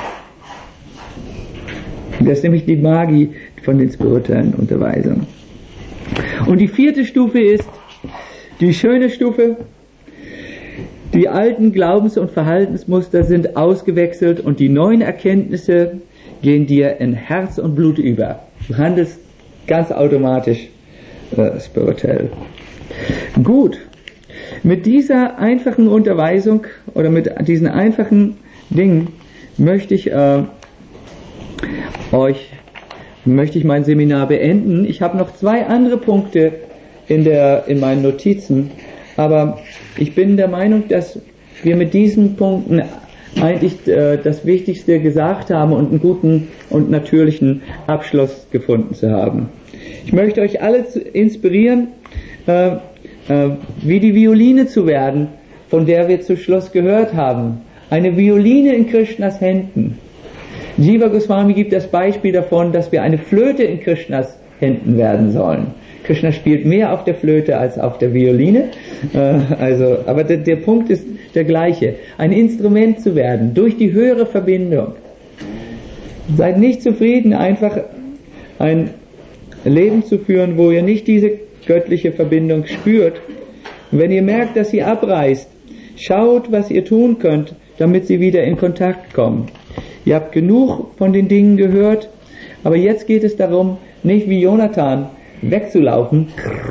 Das ist nämlich die Magie von den spirituellen Unterweisungen. Und die vierte Stufe ist die schöne Stufe. Die alten Glaubens- und Verhaltensmuster sind ausgewechselt und die neuen Erkenntnisse gehen dir in Herz und Blut über. Du handelst ganz automatisch äh, spirituell. Gut. Mit dieser einfachen Unterweisung oder mit diesen einfachen Dingen möchte ich äh, euch möchte ich mein Seminar beenden. Ich habe noch zwei andere Punkte in der in meinen Notizen, aber ich bin der Meinung, dass wir mit diesen Punkten eigentlich äh, das Wichtigste gesagt haben und einen guten und natürlichen Abschluss gefunden zu haben. Ich möchte euch alle zu inspirieren, äh, äh, wie die Violine zu werden, von der wir zu Schluss gehört haben. Eine Violine in Krishnas Händen. Jiva Goswami gibt das Beispiel davon, dass wir eine Flöte in Krishnas Händen werden sollen. Krishna spielt mehr auf der Flöte als auf der Violine, äh, also, aber der, der Punkt ist der gleiche. Ein Instrument zu werden, durch die höhere Verbindung. Seid nicht zufrieden, einfach ein Leben zu führen, wo ihr nicht diese göttliche Verbindung spürt. Und wenn ihr merkt, dass sie abreißt, schaut, was ihr tun könnt, damit sie wieder in Kontakt kommen. Ihr habt genug von den Dingen gehört, aber jetzt geht es darum, nicht wie Jonathan wegzulaufen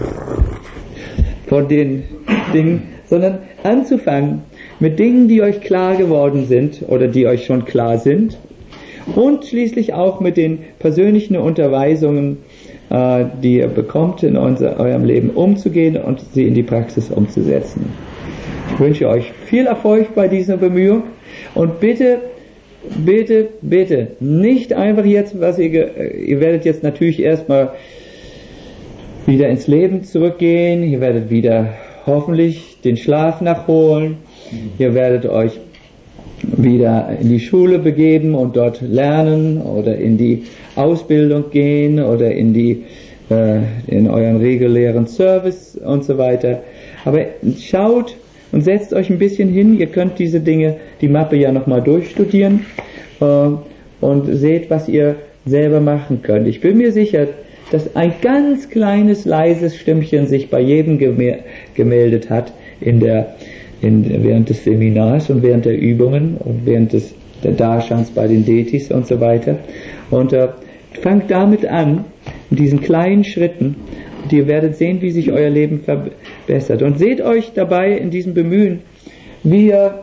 von den Dingen, sondern anzufangen mit Dingen, die euch klar geworden sind oder die euch schon klar sind und schließlich auch mit den persönlichen Unterweisungen, äh, die ihr bekommt, in unser, eurem Leben umzugehen und sie in die Praxis umzusetzen. Ich wünsche euch viel Erfolg bei dieser Bemühung und bitte Bitte, bitte, nicht einfach jetzt, was ihr, ihr werdet jetzt natürlich erstmal wieder ins Leben zurückgehen, ihr werdet wieder hoffentlich den Schlaf nachholen, ihr werdet euch wieder in die Schule begeben und dort lernen oder in die Ausbildung gehen oder in die, äh, in euren regulären Service und so weiter. Aber schaut, und setzt euch ein bisschen hin, ihr könnt diese Dinge, die Mappe ja nochmal durchstudieren äh, und seht, was ihr selber machen könnt. Ich bin mir sicher, dass ein ganz kleines, leises Stimmchen sich bei jedem gem- gemeldet hat in der, in, während des Seminars und während der Übungen und während des der Darshans bei den Detis und so weiter. Und äh, fangt damit an, in diesen kleinen Schritten. Und ihr werdet sehen, wie sich euer Leben verbessert. Und seht euch dabei in diesem Bemühen, wie ihr,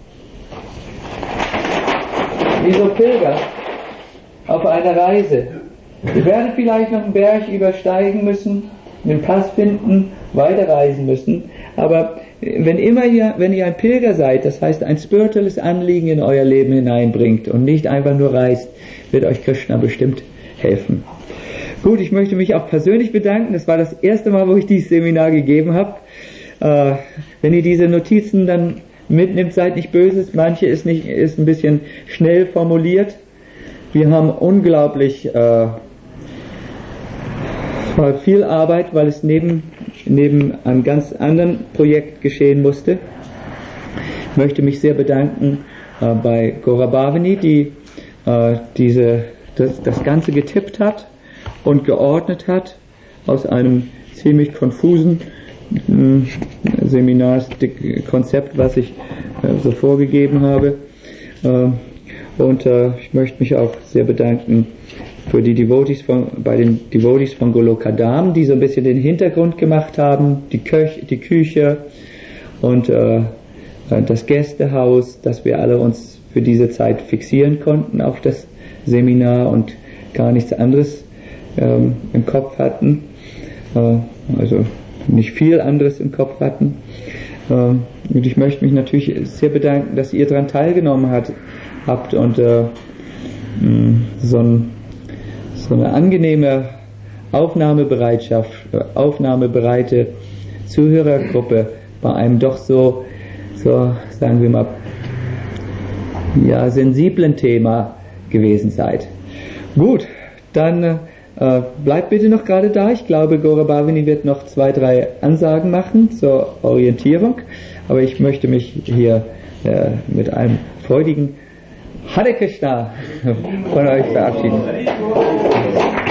wie so Pilger auf einer Reise. Ihr werdet vielleicht noch einen Berg übersteigen müssen, einen Pass finden, weiterreisen müssen. Aber wenn immer ihr, wenn ihr ein Pilger seid, das heißt ein spirituelles Anliegen in euer Leben hineinbringt und nicht einfach nur reist, wird euch Krishna bestimmt helfen. Gut, ich möchte mich auch persönlich bedanken. Das war das erste Mal, wo ich dieses Seminar gegeben habe. Äh, wenn ihr diese Notizen dann mitnimmt, seid nicht böse. Manche ist, nicht, ist ein bisschen schnell formuliert. Wir haben unglaublich äh, viel Arbeit, weil es neben, neben einem ganz anderen Projekt geschehen musste. Ich möchte mich sehr bedanken äh, bei Gora Bhavani, die äh, diese, das, das Ganze getippt hat und geordnet hat aus einem ziemlich konfusen äh, Seminarkonzept, was ich äh, so vorgegeben habe. Äh, und äh, ich möchte mich auch sehr bedanken für die Devotees von, bei den Devotees von Golokadam, die so ein bisschen den Hintergrund gemacht haben, die, Köch, die Küche und äh, das Gästehaus, dass wir alle uns für diese Zeit fixieren konnten auf das Seminar und gar nichts anderes ähm, im Kopf hatten, äh, also nicht viel anderes im Kopf hatten. Äh, und ich möchte mich natürlich sehr bedanken, dass ihr daran teilgenommen hat, habt und äh, mh, so, ein, so eine angenehme Aufnahmebereitschaft, aufnahmebereite Zuhörergruppe bei einem doch so, so sagen wir mal, ja, sensiblen Thema gewesen seid. Gut, dann äh, bleibt bitte noch gerade da. Ich glaube, Gora Bhavani wird noch zwei, drei Ansagen machen zur Orientierung, aber ich möchte mich hier äh, mit einem freudigen Hare Krishna von euch verabschieden.